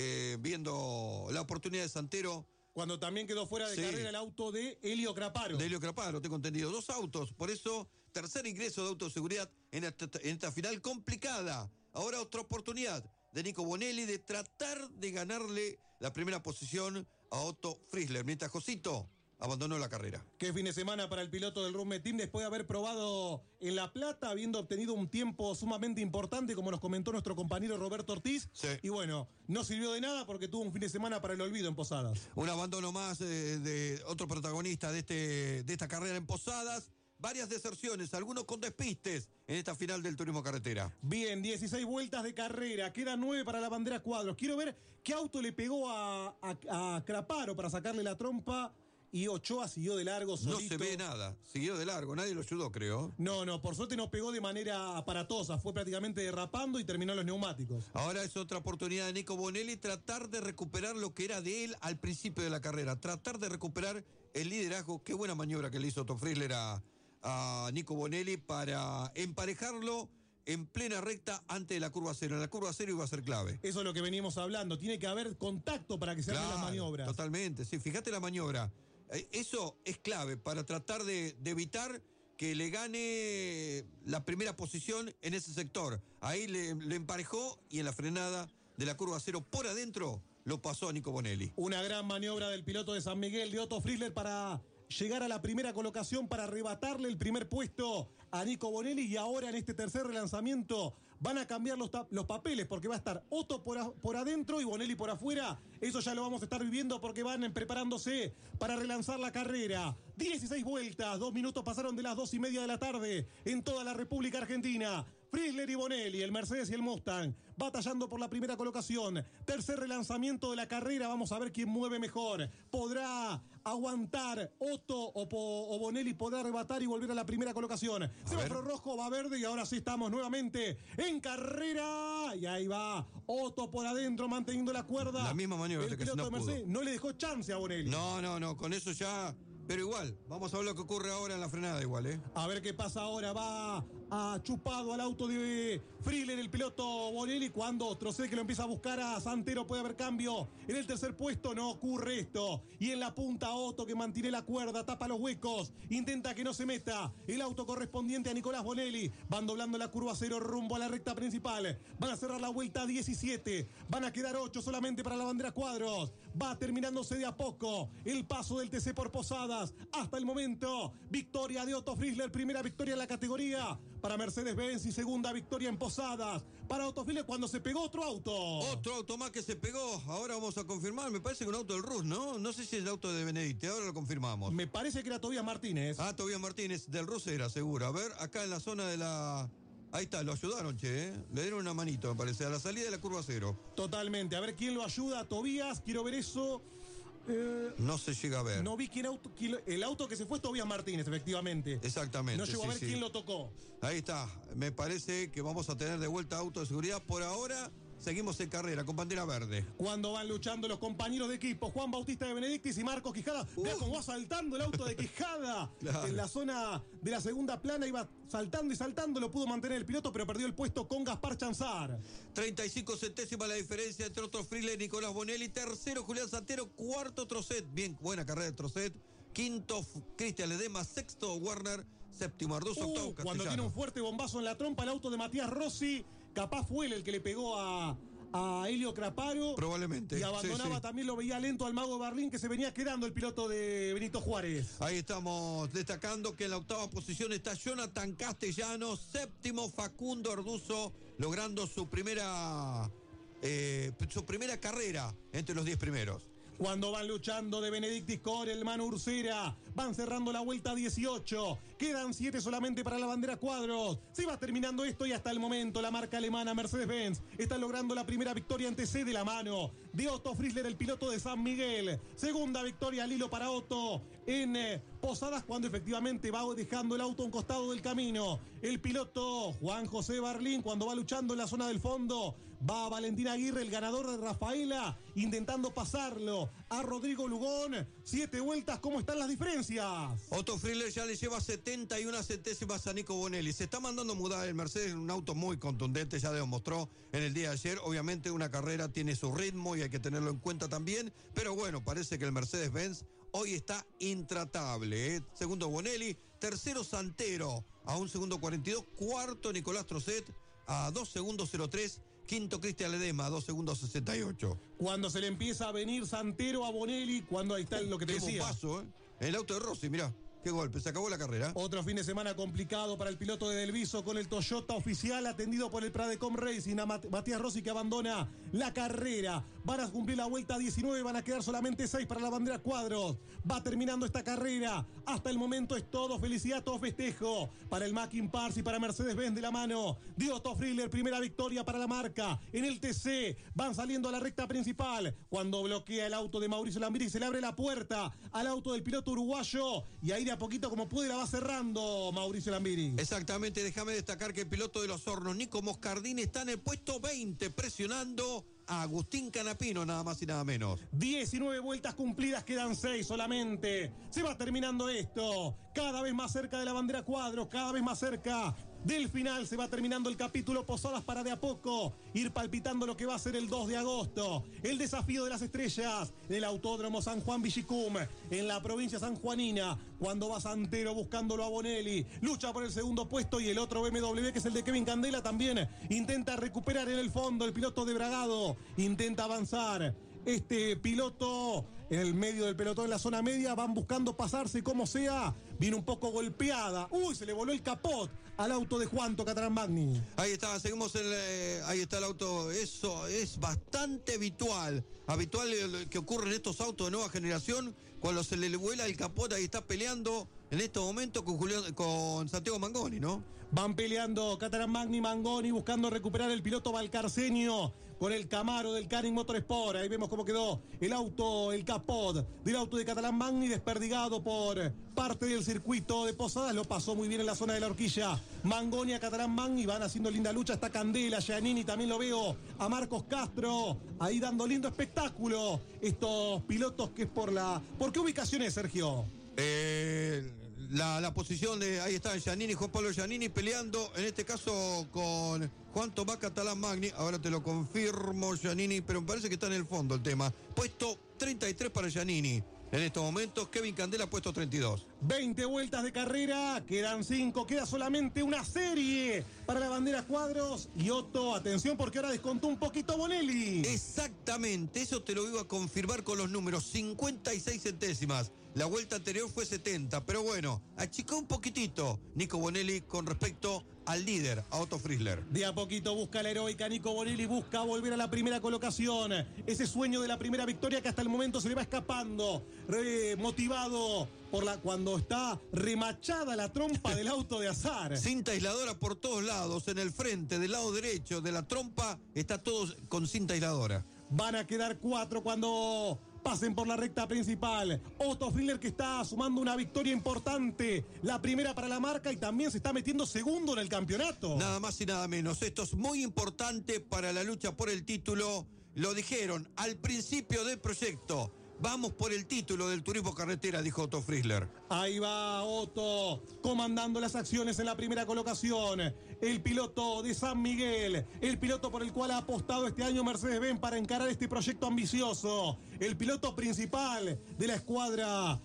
viendo la oportunidad de Santero. Cuando también quedó fuera de carrera el auto de Helio Craparo. De Helio Craparo, tengo entendido. 2 autos, por eso tercer ingreso de autoseguridad en esta final complicada. Ahora otra oportunidad de Nico Bonelli de tratar de ganarle la primera posición a Otto Friedler, mientras Josito abandonó la carrera. Qué fin de semana para el piloto del Rusmet Team después de haber probado en La Plata, habiendo obtenido un tiempo sumamente importante, como nos comentó nuestro compañero Roberto Ortiz. Sí. Y bueno, no sirvió de nada porque tuvo un fin de semana para el olvido en Posadas. Un abandono más de otro protagonista de esta carrera en Posadas. Varias deserciones, algunos con despistes en esta final del Turismo Carretera. Bien, 16 vueltas de carrera, quedan 9 para la bandera cuadros. Quiero ver qué auto le pegó a Craparo para sacarle la trompa. Y Ochoa siguió de largo solito. No se ve nada, siguió de largo, nadie lo ayudó, creo. No, por suerte no pegó de manera aparatosa, fue prácticamente derrapando y terminó en los neumáticos. Ahora es otra oportunidad de Nico Bonelli tratar de recuperar lo que era de él al principio de la carrera, tratar de recuperar el liderazgo. Qué buena maniobra que le hizo Otto Friedler a Nico Bonelli para emparejarlo en plena recta antes de la curva 0. En la curva 0 iba a ser clave. Eso es lo que veníamos hablando, tiene que haber contacto para que se hagan las maniobras. Totalmente, sí, fíjate la maniobra. Eso es clave para tratar de evitar que le gane la primera posición en ese sector. Ahí le emparejó y en la frenada de la curva 0 por adentro lo pasó a Nico Bonelli. Una gran maniobra del piloto de San Miguel, de Otto Friedler, para llegar a la primera colocación, para arrebatarle el primer puesto a Nico Bonelli. Y ahora en este tercer relanzamiento van a cambiar los papeles, porque va a estar Otto por adentro y Bonelli por afuera. Eso ya lo vamos a estar viviendo porque van preparándose para relanzar la carrera. 16 vueltas, 2 minutos pasaron de las 2:30 de la tarde en toda la República Argentina. Friedler y Bonelli, el Mercedes y el Mustang, batallando por la primera colocación. Tercer relanzamiento de la carrera, vamos a ver quién mueve mejor. ¿Podrá aguantar Otto o Bonelli podrá arrebatar y volver a la primera colocación? Semáforo rojo, va verde y ahora sí estamos nuevamente en carrera. Y ahí va Otto por adentro manteniendo la cuerda. La misma maniobra el que piloto no de Mercedes no le dejó chance a Bonelli. No, con eso ya pero igual, vamos a ver lo que ocurre ahora en la frenada igual, ¿eh? A ver qué pasa ahora. Va chupado al auto de Friler el piloto Bonelli. Cuando Trocet que lo empieza a buscar a Santero, puede haber cambio. En el tercer puesto no ocurre esto. Y en la punta Otto, que mantiene la cuerda, tapa los huecos, intenta que no se meta el auto correspondiente a Nicolás Bonelli. Van doblando la curva 0 rumbo a la recta principal. Van a cerrar la vuelta 17. Van a quedar 8 solamente para la bandera Cuadros. Va terminándose de a poco el paso del TC por Posadas. Hasta el momento, victoria de Otto Frizzler, primera victoria en la categoría para Mercedes-Benz y segunda victoria en Posadas para Otto Frizzler cuando se pegó otro auto. Otro auto más que se pegó. Ahora vamos a confirmar. Me parece que un auto del Rus, ¿no? No sé si es el auto de Benedicte. Ahora lo confirmamos. Me parece que era Tobías Martínez. Ah, Tobías Martínez. Del Rus era, seguro. A ver, acá en la zona de la... Ahí está, lo ayudaron, che, ¿eh? Le dieron una manito, me parece, a la salida de la curva 0. Totalmente. A ver quién lo ayuda a Tobías. Quiero ver eso. No se llega a ver. No vi el auto que se fue es Tobías Martínez, efectivamente. Exactamente. No llegó a ver quién lo tocó. Ahí está. Me parece que vamos a tener de vuelta auto de seguridad. Por ahora seguimos en carrera con bandera verde. Cuando van luchando los compañeros de equipo, Juan Bautista de Benedictis y Marcos Quijada. Vea cómo va saltando el auto de Quijada. Claro. En la zona de la segunda plana iba saltando y saltando. Lo pudo mantener el piloto, pero perdió el puesto con Gaspar Chanzar. 35 centésimas la diferencia entre Otto Frizzler y Nicolás Bonelli. Tercero, Julián Santero. Cuarto, Trocet. Bien, buena carrera de Trocet. Quinto, Cristian Ledema. Sexto, Warner. Séptimo, Arduz. Octavo, Castellano. Cuando tiene un fuerte bombazo en la trompa, el auto de Matías Rossi. Capaz fue él el que le pegó a Helio Craparo. Probablemente. Y abandonaba, también lo veía lento al Mago Berlín, que se venía quedando el piloto de Benito Juárez. Ahí estamos destacando que en la octava posición está Jonathan Castellanos. Séptimo, Facundo Orduzo, logrando su primera carrera entre los 10 primeros. Cuando van luchando de Benedictis con el Manu Ursera, van cerrando la vuelta 18, quedan 7 solamente para la bandera Cuadros. Se va terminando esto y hasta el momento la marca alemana Mercedes-Benz está logrando la primera victoria en TC de la mano de Otto Frizzler, el piloto de San Miguel. Segunda victoria al hilo para Otto en Posadas, cuando efectivamente va dejando el auto a un costado del camino. El piloto Juan José Barlín, cuando va luchando en la zona del fondo, va Valentín Aguirre, el ganador de Rafaela, intentando pasarlo a Rodrigo Lugón. 7 vueltas, ¿cómo están las diferencias? Otto Frizzler ya le lleva 71 centésimas a Nico Bonelli. Se está mandando mudar el Mercedes, un auto muy contundente, ya demostró en el día de ayer. Obviamente una carrera tiene su ritmo y hay que tenerlo en cuenta también, pero bueno, parece que el Mercedes-Benz hoy está intratable, ¿eh? Segundo Bonelli, tercero Santero a 1 segundo 42, cuarto Nicolás Trocet a 2 segundos 03, quinto Cristian Ledema a 2 segundos 68. Cuando se le empieza a venir Santero a Bonelli, cuando ahí está lo que te decía. Qué bombazo, ¿eh? El auto de Rossi, mirá. Qué golpe, se acabó la carrera. Otro fin de semana complicado para el piloto de Delviso con el Toyota oficial atendido por el Pradecom Racing. A Matías Rossi, que abandona la carrera. Van a cumplir la vuelta 19, van a quedar solamente 6 para la bandera Cuadros. Va terminando esta carrera. Hasta el momento es todo felicidad, todo festejo para el Mackin Pars y para Mercedes-Benz de la mano de Otto Frizzler. Primera victoria para la marca en el TC. Van saliendo a la recta principal cuando bloquea el auto de Mauricio Lambiri. Se le abre la puerta al auto del piloto uruguayo y ahí de a poquito como puede la va cerrando Mauricio Lambiri. Exactamente, déjame destacar que el piloto de los Hornos, Nico Moscardini, está en el puesto 20 presionando a Agustín Canapino, nada más y nada menos. 19 vueltas cumplidas, quedan 6 solamente. Se va terminando esto. Cada vez más cerca de la bandera Cuadros, cada vez más cerca del final. Se va terminando el capítulo Posadas para de a poco ir palpitando lo que va a ser el 2 de agosto. El desafío de las estrellas del Autódromo San Juan Villicum en la provincia sanjuanina. Cuando va Santero buscándolo a Bonelli. Lucha por el segundo puesto y el otro BMW, que es el de Kevin Candela, también intenta recuperar en el fondo. El piloto de Bragado intenta avanzar. Este piloto en el medio del pelotón, en la zona media, van buscando pasarse como sea. Viene un poco golpeada. Uy, se le voló el capot al auto de Juanto Catalán Magni. Ahí está, seguimos ahí está el auto. Eso es bastante habitual que ocurre en estos autos de nueva generación. Cuando se le vuela el capot, ahí está peleando en estos momentos con Santiago Mangoni, ¿no? Van peleando Catalán Magni, Mangoni, buscando recuperar el piloto valcarceño con el Camaro del Canning Motorsport. Ahí vemos cómo quedó el auto, el capot del auto de Catalán Magni, desperdigado por parte del circuito de Posadas. Lo pasó muy bien en la zona de la horquilla Mangoni a Catalán Magni. Van haciendo linda lucha. Está Candela, Giannini, también lo veo a Marcos Castro ahí dando lindo espectáculo. Estos pilotos que es ¿por qué ubicación es, Sergio? La posición de, ahí está Giannini, Juan Pablo Giannini peleando, en este caso con Juan Tomás Catalán Magni, ahora te lo confirmo Giannini, pero me parece que está en el fondo el tema. Puesto 33 para Giannini. En estos momentos, Kevin Candela puesto 32. 20 vueltas de carrera, quedan 5, queda solamente una serie para la bandera Cuadros. Y Otto, atención porque ahora descontó un poquito Bonelli. Exactamente, eso te lo iba a confirmar con los números, 56 centésimas. La vuelta anterior fue 70, pero bueno, achicó un poquitito Nico Bonelli con respecto al líder, a Otto Frizzler. De a poquito busca la heroica Nico Bonelli, busca volver a la primera colocación. Ese sueño de la primera victoria que hasta el momento se le va escapando. Motivado por cuando está remachada la trompa del auto de azar. Cinta aisladora por todos lados, en el frente, del lado derecho de la trompa, está todo con cinta aisladora. Van a quedar 4 cuando pasen por la recta principal. Otto Frizzler que está sumando una victoria importante. La primera para la marca y también se está metiendo segundo en el campeonato. Nada más y nada menos. Esto es muy importante para la lucha por el título. Lo dijeron al principio del proyecto. Vamos por el título del turismo carretera, dijo Otto Frizzler. Ahí va Otto, comandando las acciones en la primera colocación. El piloto de San Miguel, el piloto por el cual ha apostado este año Mercedes-Benz para encarar este proyecto ambicioso. El piloto principal de la escuadra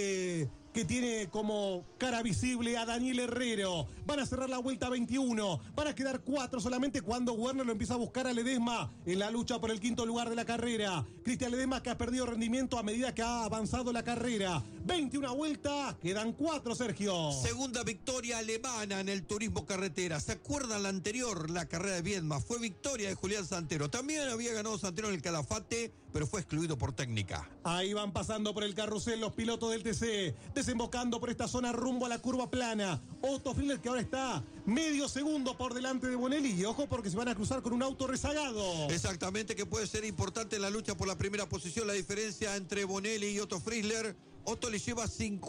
que tiene como cara visible a Daniel Herrero. Van a cerrar la vuelta 21. Van a quedar 4 solamente cuando Werner lo empieza a buscar a Ledesma en la lucha por el quinto lugar de la carrera. Cristian Ledesma que ha perdido rendimiento a medida que ha avanzado la carrera. 21 vueltas, quedan 4, Sergio. Segunda victoria alemana en el turismo carretera. ¿Se acuerdan la anterior, la carrera de Viedma? Fue victoria de Julián Santero. También había ganado Santero en el Calafate, pero fue excluido por técnica. Ahí van pasando por el carrusel los pilotos del TC, desembocando por esta zona rumbo a la curva plana. Otto Frizzler que ahora está medio segundo por delante de Bonelli. Y ojo porque se van a cruzar con un auto rezagado. Exactamente, que puede ser importante en la lucha por la primera posición. La diferencia entre Bonelli y Otto Frizzler. Otto le lleva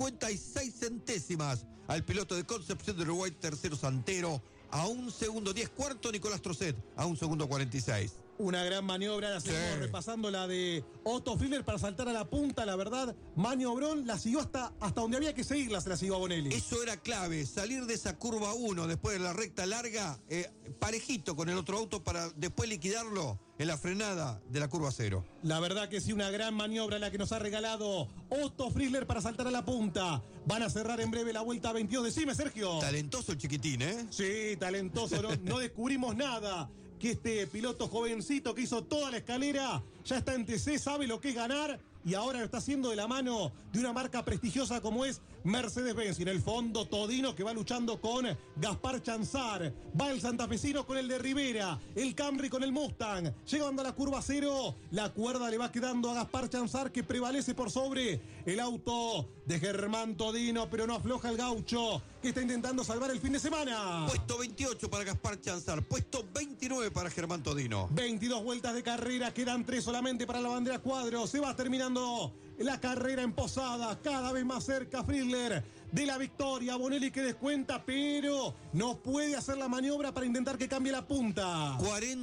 56 centésimas al piloto de Concepción de Uruguay, tercero Santero. A 1 segundo 10, cuarto Nicolás Trocet, a 1 segundo 46. Una gran maniobra, la seguimos repasando la de Otto Frizzler para saltar a la punta, la verdad, maniobrón, la siguió hasta donde había que seguirla, se la siguió a Bonelli. Eso era clave, salir de esa curva 1 después de la recta larga, parejito con el otro auto para después liquidarlo en la frenada de la curva 0. La verdad que sí, una gran maniobra la que nos ha regalado Otto Frizzler para saltar a la punta. Van a cerrar en breve la vuelta 22, decime Sergio. Talentoso el chiquitín, ¿eh? Sí, talentoso, no descubrimos nada. Que este piloto jovencito que hizo toda la escalera ya está en TC, sabe lo que es ganar y ahora lo está haciendo de la mano de una marca prestigiosa como es Mercedes-Benz. Y en el fondo Todino que va luchando con Gaspar Chanzar. Va el santafesino con el de Rivera, el Camry con el Mustang. Llegando a la curva 0, la cuerda le va quedando a Gaspar Chanzar que prevalece por sobre el auto de Germán Todino, pero no afloja el gaucho que está intentando salvar el fin de semana. Puesto 28 para Gaspar Chanzar, puesto 29 para Germán Todino. 22 vueltas de carrera, quedan 3 solamente para la bandera Cuadros. Se va terminando la carrera en Posada, cada vez más cerca Frizzler de la victoria. Bonelli que descuenta, pero no puede hacer la maniobra para intentar que cambie la punta.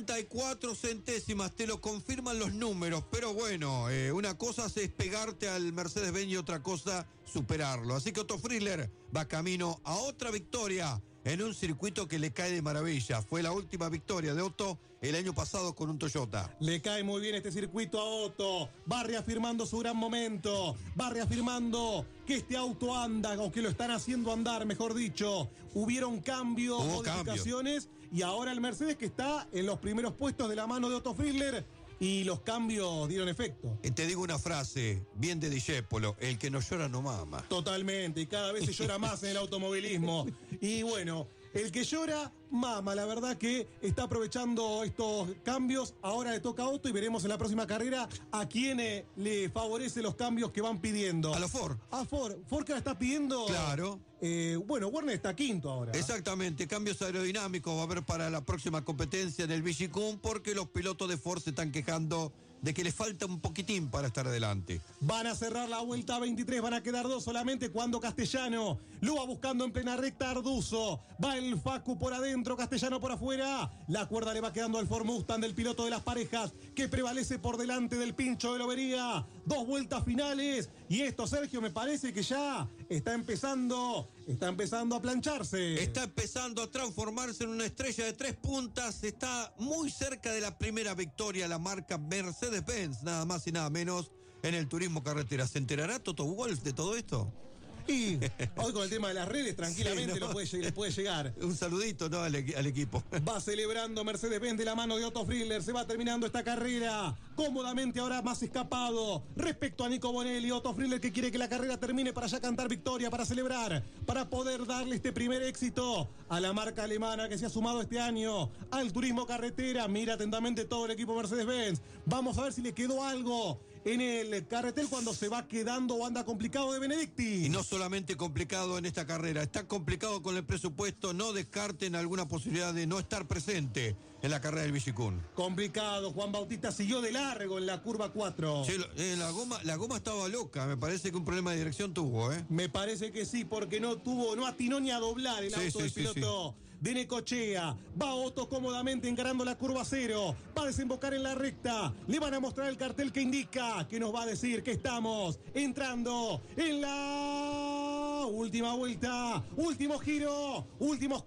44 centésimas, te lo confirman los números, pero bueno, una cosa es pegarte al Mercedes-Benz y otra cosa superarlo. Así que Otto Frizzler va camino a otra victoria en un circuito que le cae de maravilla. Fue la última victoria de Otto el año pasado con un Toyota. Le cae muy bien este circuito a Otto. Va reafirmando su gran momento. Va reafirmando que este auto anda, o que lo están haciendo andar, mejor dicho. Hubieron cambios, modificaciones. Y ahora el Mercedes que está en los primeros puestos de la mano de Otto Frizzler. Y los cambios dieron efecto. Te digo una frase, bien de Discépolo, el que no llora no mama. Totalmente, y cada vez se llora más en el automovilismo. Y bueno, el que llora, mama. La verdad que está aprovechando estos cambios. Ahora le toca a Otto y veremos en la próxima carrera a quién le favorece los cambios que van pidiendo. A la Ford. A Ford. Ford que la está pidiendo. Claro. Bueno, Werner está quinto ahora. Exactamente, cambios aerodinámicos va a haber para la próxima competencia en el Vigicum porque los pilotos de Ford se están quejando de que les falta un poquitín para estar adelante. Van a cerrar la vuelta 23, van a quedar 2 solamente cuando Castellano lo va buscando en plena recta Arduzo. Va el Facu por adentro, Castellano por afuera. La cuerda le va quedando al Ford Mustang del piloto de las parejas que prevalece por delante del Pincho de Lobería. 2 vueltas finales. Y esto, Sergio, me parece que ya está empezando a plancharse. Está empezando a transformarse en una estrella de 3 puntas. Está muy cerca de la primera victoria, la marca Mercedes-Benz, nada más y nada menos, en el turismo carretera. ¿Se enterará Toto Wolff de todo esto? Y hoy con el tema de las redes, tranquilamente Sí, ¿no? le puede llegar. Un saludito, ¿no? al equipo. Va celebrando Mercedes-Benz de la mano de Otto Friedler. Se va terminando esta carrera cómodamente, ahora más escapado respecto a Nico Bonelli. Otto Friedler que quiere que la carrera termine para ya cantar victoria, para celebrar, para poder darle este primer éxito a la marca alemana que se ha sumado este año al turismo carretera. Mira atentamente todo el equipo Mercedes-Benz. Vamos a ver si le quedó algo en el carretel cuando se va quedando o anda complicado de Benedicti. Y no solamente complicado en esta carrera, está complicado con el presupuesto. No descarten alguna posibilidad de no estar presente en la carrera del Villicún. Complicado, Juan Bautista siguió de largo en la curva 4. Sí, la goma estaba loca, me parece que un problema de dirección tuvo, ¿eh? Me parece que sí, porque no atinó ni a doblar el auto del piloto de Necochea. Va Otto cómodamente encarando la curva 0. Va a desembocar en la recta. Le van a mostrar el cartel que indica, que nos va a decir que estamos entrando en la última vuelta. Último giro. Últimos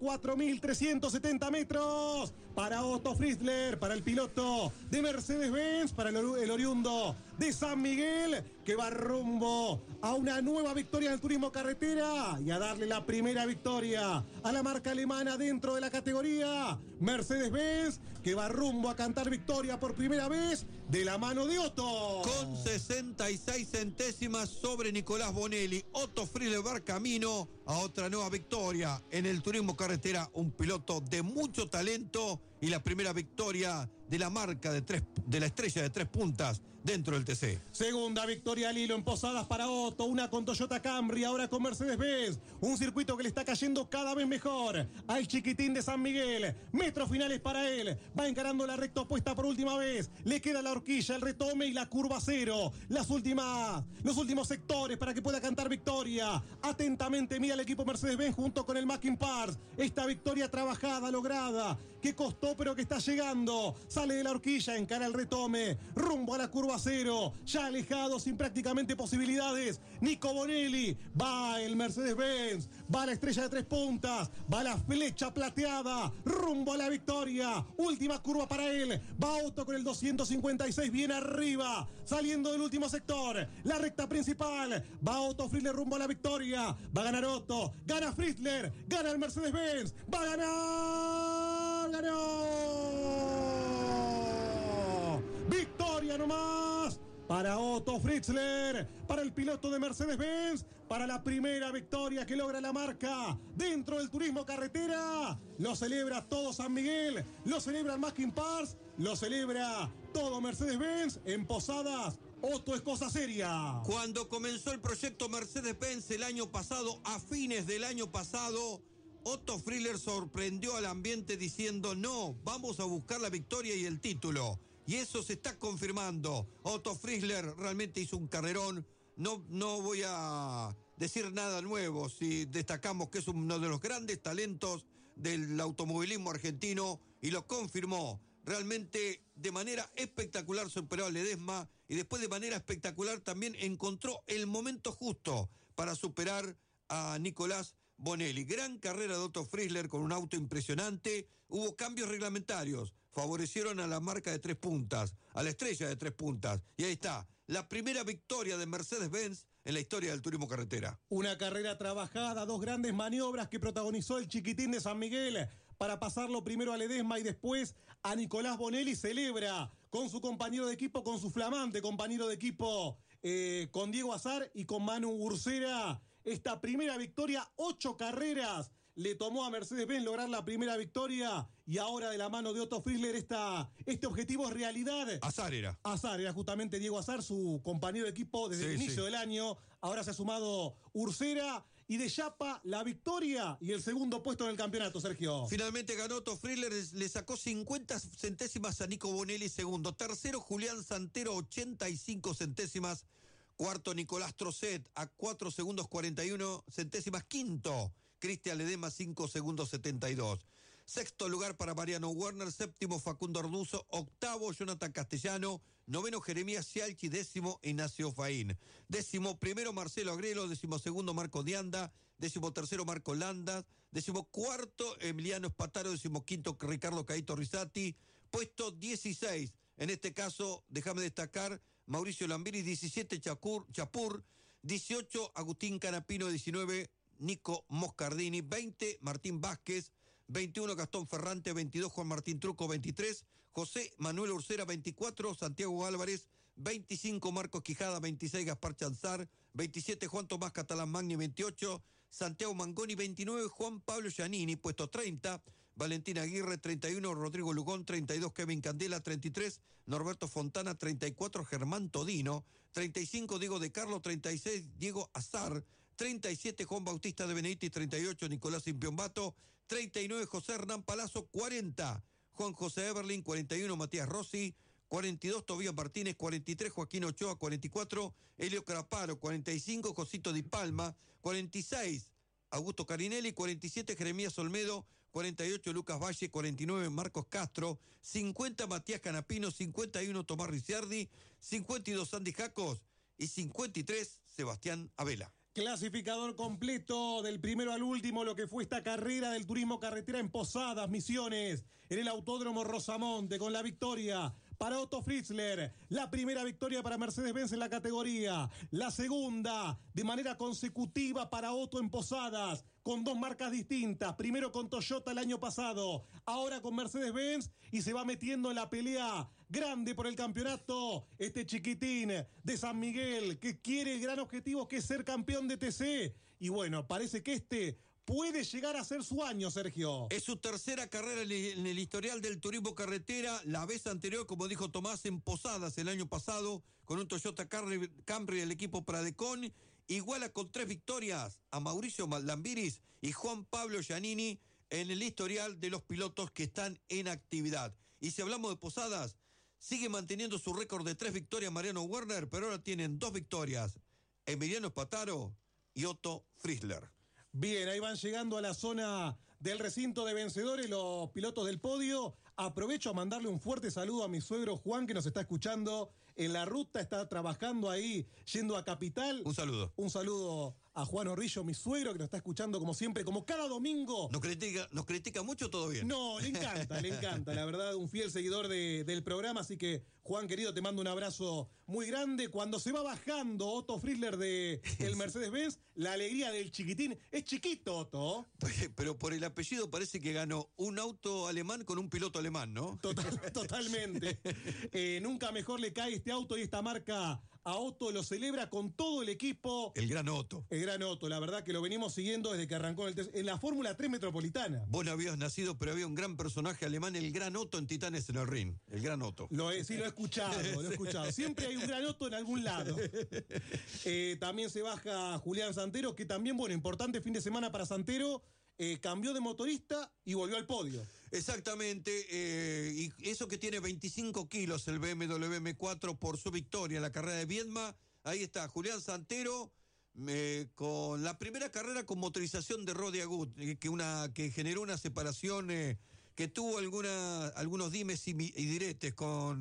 4.370 metros. Para Otto Friedler, para el piloto de Mercedes-Benz, para el oriundo de San Miguel, que va rumbo a una nueva victoria en el turismo carretera y a darle la primera victoria a la marca alemana dentro de la categoría. Mercedes-Benz, que va rumbo a cantar victoria por primera vez de la mano de Otto. Con 66 centésimas sobre Nicolás Bonelli, Otto Friedler va camino a otra nueva victoria en el turismo carretera, un piloto de mucho talento y la primera victoria de la marca de la estrella de 3 puntas dentro del TC. Segunda victoria al hilo en Posadas para Otto, una con Toyota Camry, ahora con Mercedes-Benz. Un circuito que le está cayendo cada vez mejor al chiquitín de San Miguel. Metros finales para él. Va encarando la recta opuesta por última vez. Le queda la horquilla, el retome y la curva 0. Los últimos sectores para que pueda cantar victoria. Atentamente mira el equipo Mercedes-Benz junto con el Mackin Parts. Esta victoria trabajada, lograda, que costó pero que está llegando. Sale de la horquilla, encara el retome, rumbo a la curva 0, ya alejado, sin prácticamente posibilidades. Nico Bonelli, va el Mercedes-Benz, va la estrella de 3 puntas, va la flecha plateada, rumbo a la victoria. Última curva para él, va Otto con el 256 bien arriba, saliendo del último sector, la recta principal, va Otto Friedler rumbo a la victoria. Va a ganar Otto, gana Friedler, gana el Mercedes-Benz, va a ganar, ganó. Victoria nomás para Otto Friedler, para el piloto de Mercedes-Benz, para la primera victoria que logra la marca dentro del turismo carretera. Lo celebra todo San Miguel, lo celebra el Mackin Parts, lo celebra todo Mercedes-Benz en Posadas. Otto es cosa seria. Cuando comenzó el proyecto Mercedes-Benz el año pasado, a fines del año pasado, Otto Friedler sorprendió al ambiente diciendo: no, vamos a buscar la victoria y el título. Y eso se está confirmando. Otto Friedler realmente hizo un carrerón. No voy a decir nada nuevo si destacamos que es uno de los grandes talentos del automovilismo argentino y lo confirmó. Realmente de manera espectacular superó a Ledesma y después de manera espectacular también encontró el momento justo para superar a Nicolás Bonelli. Gran carrera de Otto Friedler con un auto impresionante. Hubo cambios reglamentarios, favorecieron a la marca de 3 puntas, a la estrella de 3 puntas. Y ahí está, la primera victoria de Mercedes-Benz en la historia del turismo carretera. Una carrera trabajada, 2 grandes maniobras que protagonizó el chiquitín de San Miguel para pasarlo primero a Ledesma y después a Nicolás Bonelli. Celebra con su compañero de equipo, con su flamante compañero de equipo, con Diego Azar y con Manu Ursera. Esta primera victoria, 8 carreras le tomó a Mercedes-Benz lograr la primera victoria y ahora de la mano de Otto Friedler este objetivo es realidad. Azar era justamente Diego Azar, su compañero de equipo desde el inicio del año. Ahora se ha sumado Ursera y de Chapa la victoria y el segundo puesto en el campeonato, Sergio. Finalmente ganó Otto Friedler, le sacó 50 centésimas a Nico Bonelli, segundo. Tercero, Julián Santero, 85 centésimas. Cuarto, Nicolás Trocet, a 4 segundos 41 centésimas. Quinto, Cristian Ledesma, 5 segundos 72. Sexto lugar para Mariano Werner. Séptimo, Facundo Arduzo. Octavo, Jonathan Castellano. noveno Jeremías Cialchi, décimo Ignacio Faín. 11º Marcelo Agrelo, 12º Marco Dianda, 13º Marco Landa, 14º Emiliano Espataro, 15º Ricardo Caito Risati, puesto 16. En este caso, déjame destacar, Mauricio Lambiris, 17 Chapur, 18 Agustín Canapino, 19 Nico Moscardini, 20 Martín Vázquez, 21 Gastón Ferrante, 22 Juan Martín Truco, 23 José Manuel Ursera, 24 Santiago Álvarez, 25 Marcos Quijada, 26 Gaspar Chanzar, 27 Juan Tomás Catalán Magni, 28 Santiago Mangoni, 29 Juan Pablo Giannini, puesto 30 Valentín Aguirre, 31 Rodrigo Lugón, 32 Kevin Candela, 33 Norberto Fontana, 34 Germán Todino, 35 Diego de Carlo, 36 Diego Azar, 37 Juan Bautista de Benedetti, 38 Nicolás Impiombato, 39 José Hernán Palazzo, 40 Juan José Everlin, 41 Matías Rossi, 42 Tobías Martínez, 43 Joaquín Ochoa, 44 Helio Craparo, 45 Josito Di Palma, 46 Augusto Carinelli, 47 Jeremías Olmedo, 48 Lucas Valle, 49 Marcos Castro, 50 Matías Canapino, 51 Tomás Ricciardi, 52 Andy Jacos y 53 Sebastián Abela. Clasificador completo del primero al último, lo que fue esta carrera del turismo carretera en Posadas, Misiones, en el Autódromo Rosamonte, con la victoria para Otto Fritzler, la primera victoria para Mercedes-Benz en la categoría, la segunda de manera consecutiva para Otto en Posadas, con dos marcas distintas, primero con Toyota el año pasado, ahora con Mercedes-Benz, y se va metiendo en la pelea grande por el campeonato, este chiquitín de San Miguel, que quiere el gran objetivo que es ser campeón de TC, y bueno, parece que este puede llegar a ser su año, Sergio. Es su tercera carrera en el historial del turismo carretera, la vez anterior, como dijo Tomás, en Posadas el año pasado, con un Toyota Camry del equipo Pradecon, iguala con 3 victorias a Mauricio Lambiris y Juan Pablo Giannini en el historial de los pilotos que están en actividad. Y si hablamos de Posadas, sigue manteniendo su récord de 3 victorias Mariano Werner, pero ahora tienen 2 victorias, Emiliano Espataro y Otto Fritzler. Bien, ahí van llegando a la zona del recinto de vencedores los pilotos del podio. Aprovecho a mandarle un fuerte saludo a mi suegro Juan, que nos está escuchando en la ruta, está trabajando ahí, yendo a Capital. Un saludo. Un saludo a Juan Orrillo, mi suegro, que nos está escuchando como siempre, como cada domingo. ¿Nos critica mucho o todo bien? No, le encanta, la verdad, un fiel seguidor del programa, así que, Juan, querido, te mando un abrazo muy grande. Cuando se va bajando Otto Fritzler del Mercedes-Benz, la alegría del chiquitín, es chiquito Otto. Pero por el apellido parece que ganó un auto alemán con un piloto alemán, ¿no? Totalmente. Nunca mejor le cae este auto y esta marca a Otto, lo celebra con todo el equipo. El gran Otto. El gran Otto, la verdad que lo venimos siguiendo desde que arrancó en la Fórmula 3 Metropolitana. Vos no habías nacido, pero había un gran personaje alemán, el gran Otto en Titanes en el Ring. El gran Otto. Sí, lo he escuchado. Siempre hay un gran Otto en algún lado. También se baja Julián Santero, que también, bueno, importante fin de semana para Santero. Cambió de motorista y volvió al podio. Exactamente, y eso que tiene 25 kilos el BMW M4 por su victoria en la carrera de Viedma. Ahí está Julián Santero, con la primera carrera con motorización de Rodi Agut, que generó una separación que tuvo algunos dimes y diretes con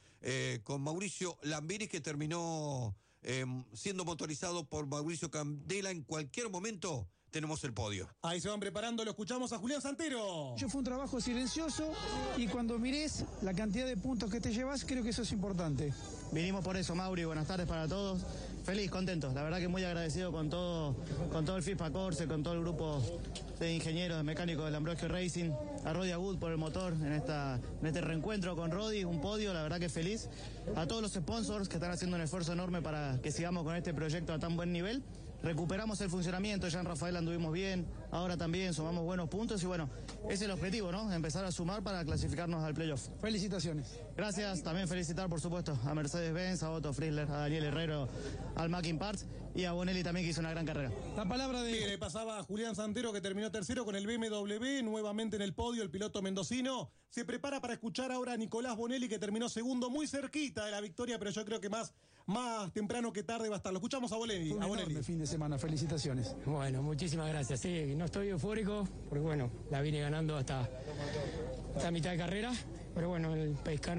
Mauricio Lambiris, que terminó siendo motorizado por Mauricio Candela. En cualquier momento tenemos el podio. Ahí se van preparando, lo escuchamos a Julián Santero. Fue un trabajo silencioso y cuando mires la cantidad de puntos que te llevas, creo que eso es importante. Vinimos por eso, Mauri, buenas tardes para todos. Feliz, contento, la verdad que muy agradecido con todo el FISPA Corse, con todo el grupo de ingenieros, de mecánicos del Ambrosio Racing, a Rodi Agut por el motor en este reencuentro con Rodi, un podio, la verdad que feliz. A todos los sponsors que están haciendo un esfuerzo enorme para que sigamos con este proyecto a tan buen nivel. Recuperamos el funcionamiento, ya en Rafael anduvimos bien, ahora también sumamos buenos puntos y bueno, ese es el objetivo, ¿no? Empezar a sumar para clasificarnos al playoff. Felicitaciones. Gracias, también felicitar por supuesto a Mercedes-Benz, a Otto Fritzler, a Daniel Herrero, al Mackin Parts y a Bonelli también, que hizo una gran carrera. La palabra de... Bien, pasaba a Julián Santero, que terminó tercero con el BMW, nuevamente en el podio el piloto mendocino. Se prepara para escuchar ahora a Nicolás Bonelli, que terminó segundo, muy cerquita de la victoria, pero yo creo que más temprano que tarde va a estar. Lo escuchamos a Bonelli. Fue un enorme fin de semana, felicitaciones. Bueno, muchísimas gracias. Sí, no estoy eufórico, porque bueno, la vine ganando hasta mitad de carrera, pero bueno, el Pace Car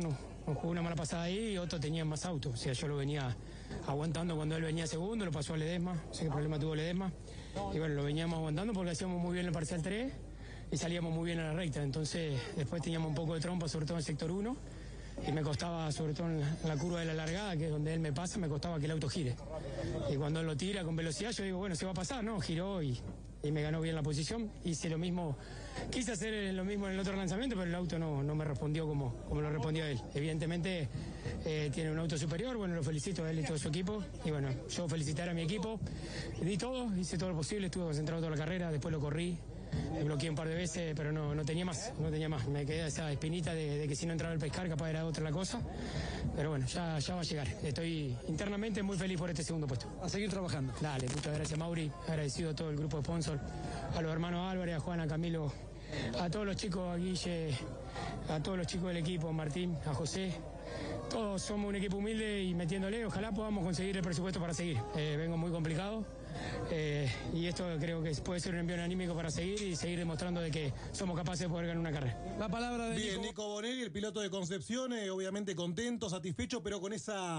jugó una mala pasada ahí y Otto tenía más auto. O sea, yo lo venía aguantando cuando él venía segundo, lo pasó a Ledesma, no sé qué problema tuvo Ledesma. Y bueno, lo veníamos aguantando porque hacíamos muy bien el parcial 3 y salíamos muy bien a la recta. Entonces, después teníamos un poco de trompa, sobre todo en el sector 1. Y me costaba, sobre todo en la curva de la largada, que es donde él me pasa, me costaba que el auto gire. Y cuando él lo tira con velocidad, yo digo, bueno, se va a pasar, ¿no? Giró y me ganó bien la posición. Hice lo mismo, quise hacer lo mismo en el otro lanzamiento, pero el auto no me respondió como lo respondió él. Evidentemente tiene un auto superior, bueno, lo felicito a él y todo su equipo. Y bueno, yo felicitar a mi equipo, di todo, hice todo lo posible, estuve concentrado toda la carrera, después lo corrí. Me bloqueé un par de veces, pero no tenía más. Me quedé esa espinita de que si no entraba el pescar, capaz era otra la cosa. Pero bueno, ya va a llegar. Estoy internamente muy feliz por este segundo puesto. A seguir trabajando. Dale, muchas gracias, Mauri. Agradecido a todo el grupo de sponsor, a los hermanos Álvarez, a Juan, a Camilo, a todos los chicos, a Guille, a todos los chicos del equipo, a Martín, a José. Todos somos un equipo humilde y metiéndole, ojalá podamos conseguir el presupuesto para seguir. Vengo muy complicado. Y esto creo que puede ser un envío anímico para seguir y seguir demostrando de que somos capaces de poder ganar una carrera. La palabra de Bien, Nico Bonelli, el piloto de Concepción, obviamente contento, satisfecho, pero con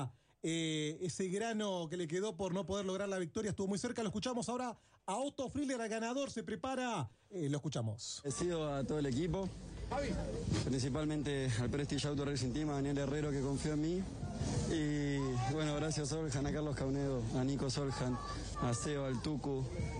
ese grano que le quedó por no poder lograr la victoria, estuvo muy cerca. Lo escuchamos ahora a Otto Friedler, el ganador, se prepara, lo escuchamos. Agradecido a todo el equipo, principalmente al Prestige Auto Racing Team, a Daniel Herrero que confió en mí. Y bueno, gracias a Soljan, a Carlos Caunedo, a Nico Soljan, a Seba, al Tucu,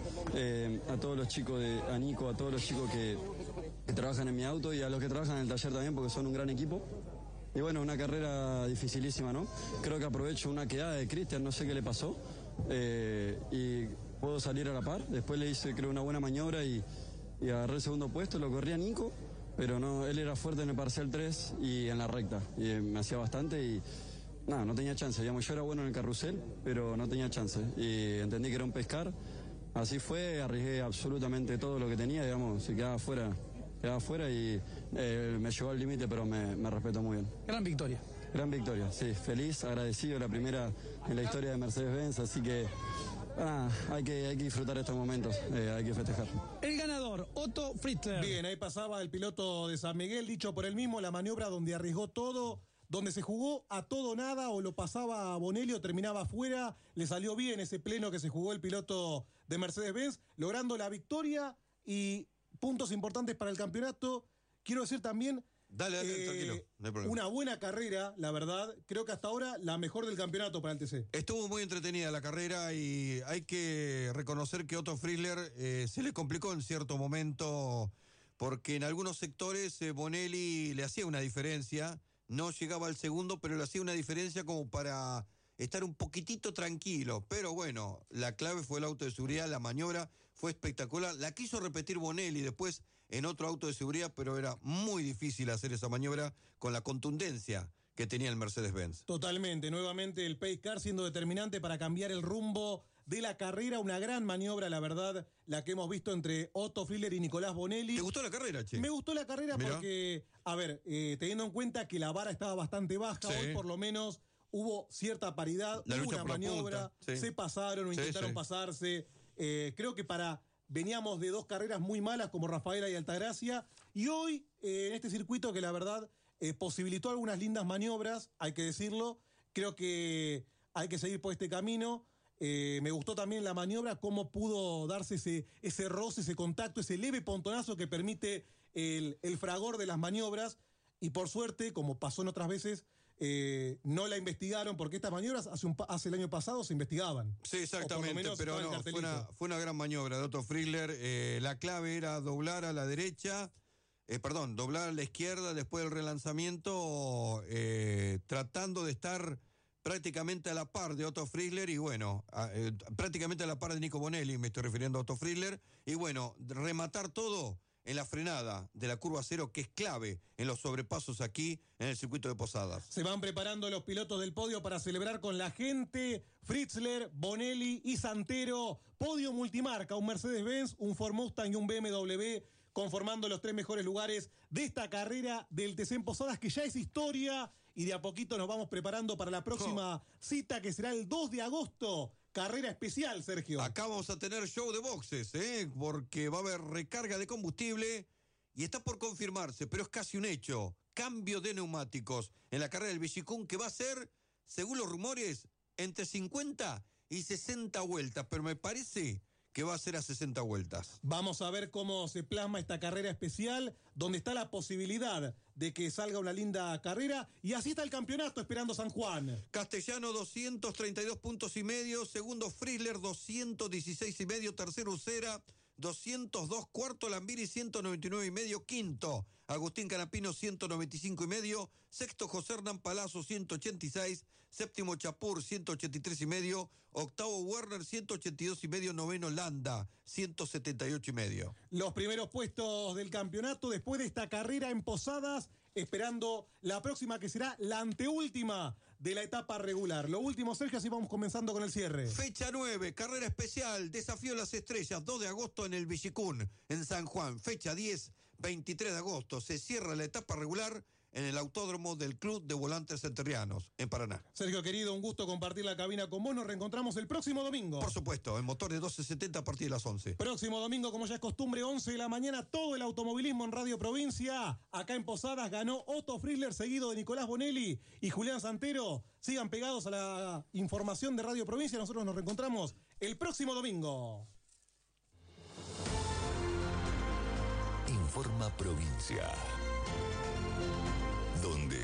a todos los chicos a Nico, a todos los chicos que trabajan en mi auto y a los que trabajan en el taller también porque son un gran equipo. Y bueno, una carrera dificilísima, ¿no? Creo que aprovecho una quedada de Cristian, no sé qué le pasó, y puedo salir a la par. Después le hice, creo, una buena maniobra y agarré el segundo puesto, lo corrí a Nico, pero no, él era fuerte en el parcial 3 y en la recta, y me hacía bastante y nada, no tenía chance. Digamos, yo era bueno en el carrusel, pero no tenía chance. Y entendí que era un pescar. Así fue, arriesgué absolutamente todo lo que tenía, digamos, si quedaba afuera y me llevó al límite, pero me respetó muy bien. Gran victoria. Gran victoria, sí, feliz, agradecido, la primera en la historia de Mercedes-Benz, así que hay que disfrutar estos momentos, hay que festejar. El ganador, Otto Friedler. Bien, ahí pasaba el piloto de San Miguel, dicho por él mismo, la maniobra donde arriesgó todo, donde se jugó a todo nada, o lo pasaba a Bonelli o terminaba afuera. Le salió bien ese pleno que se jugó el piloto de Mercedes-Benz, logrando la victoria y puntos importantes para el campeonato. Quiero decir también, Dale, tranquilo, no hay problema. una buena carrera, la verdad. Creo que hasta ahora la mejor del campeonato para el TC. Estuvo muy entretenida la carrera y hay que reconocer que Otto Friedler se le complicó en cierto momento porque en algunos sectores Bonelli le hacía una diferencia. No llegaba al segundo, pero le hacía una diferencia como para estar un poquitito tranquilo. Pero bueno, la clave fue el auto de seguridad, la maniobra fue espectacular. La quiso repetir Bonelli después en otro auto de seguridad, pero era muy difícil hacer esa maniobra con la contundencia que tenía el Mercedes-Benz. Totalmente, nuevamente el pace car siendo determinante para cambiar el rumbo de la carrera. Una gran maniobra, la verdad, la que hemos visto entre Otto Friedler y Nicolás Bonelli. ¿Te gustó la carrera, che? Me gustó la carrera. Mirá. Porque, a ver, teniendo en cuenta que la vara estaba bastante baja, Sí. hoy por lo menos hubo cierta paridad, La hubo lucha una por la maniobra, punta, sí. se pasaron o Sí, intentaron sí. pasarse. Creo que veníamos de dos carreras muy malas como Rafaela y Altagracia, y hoy en este circuito que la verdad posibilitó algunas lindas maniobras, hay que decirlo. Creo que hay que seguir por este camino. Me gustó también la maniobra, cómo pudo darse ese roce, ese contacto, ese leve pontonazo que permite el fragor de las maniobras. Y por suerte, como pasó en otras veces, no la investigaron, porque estas maniobras hace el año pasado se investigaban. Sí, O por exactamente, lo menos pero estaba en no, cartelito. fue una gran maniobra de Otto Friedler. La clave era doblar a la derecha, doblar a la izquierda después del relanzamiento, tratando de estar prácticamente a la par de Otto Friedler y bueno, prácticamente a la par de Nico Bonelli, me estoy refiriendo a Otto Friedler, y bueno, rematar todo en la frenada de la curva cero, que es clave en los sobrepasos aquí en el circuito de Posadas. Se van preparando los pilotos del podio para celebrar con la gente. Fritzler, Bonelli y Santero. Podio multimarca, un Mercedes-Benz, un Ford Mustang y un BMW, conformando los tres mejores lugares de esta carrera del TC en Posadas, que ya es historia, y de a poquito nos vamos preparando para la próxima cita, que será el 2 de agosto. Carrera especial, Sergio. Acá vamos a tener show de boxes, porque va a haber recarga de combustible y está por confirmarse, pero es casi un hecho cambio de neumáticos en la carrera del Villicún, que va a ser, según los rumores, entre 50 y 60 vueltas, pero me parece que va a ser a 60 vueltas. Vamos a ver cómo se plasma esta carrera especial, donde está la posibilidad de que salga una linda carrera, y así está el campeonato esperando San Juan. Castellano 232 puntos y medio, segundo Frizzler 216 y medio, tercero Ucera 202, cuarto Lambiri 199 y medio, quinto Agustín Canapino 195 y medio, sexto José Hernán Palazzo 186, séptimo Chapur 183 y medio, octavo Werner 182 y medio, noveno Landa 178 y medio. Los primeros puestos del campeonato después de esta carrera en Posadas, esperando la próxima, que será la anteúltima de la etapa regular. Lo último, Sergio, así vamos comenzando con el cierre. Fecha 9, carrera especial, Desafío de las Estrellas, 2 de agosto en el Villicún, en San Juan. Fecha 10, 23 de agosto. Se cierra la etapa regular en el autódromo del Club de Volantes Enterrianos, en Paraná. Sergio, querido, un gusto compartir la cabina con vos. Nos reencontramos el próximo domingo. Por supuesto, el motor de 1270 a partir de las 11. Próximo domingo, como ya es costumbre, 11 de la mañana, todo el automovilismo en Radio Provincia. Acá en Posadas ganó Otto Frizzler, seguido de Nicolás Bonelli y Julián Santero. Sigan pegados a la información de Radio Provincia. Nosotros nos reencontramos el próximo domingo. Informa Provincia. Donde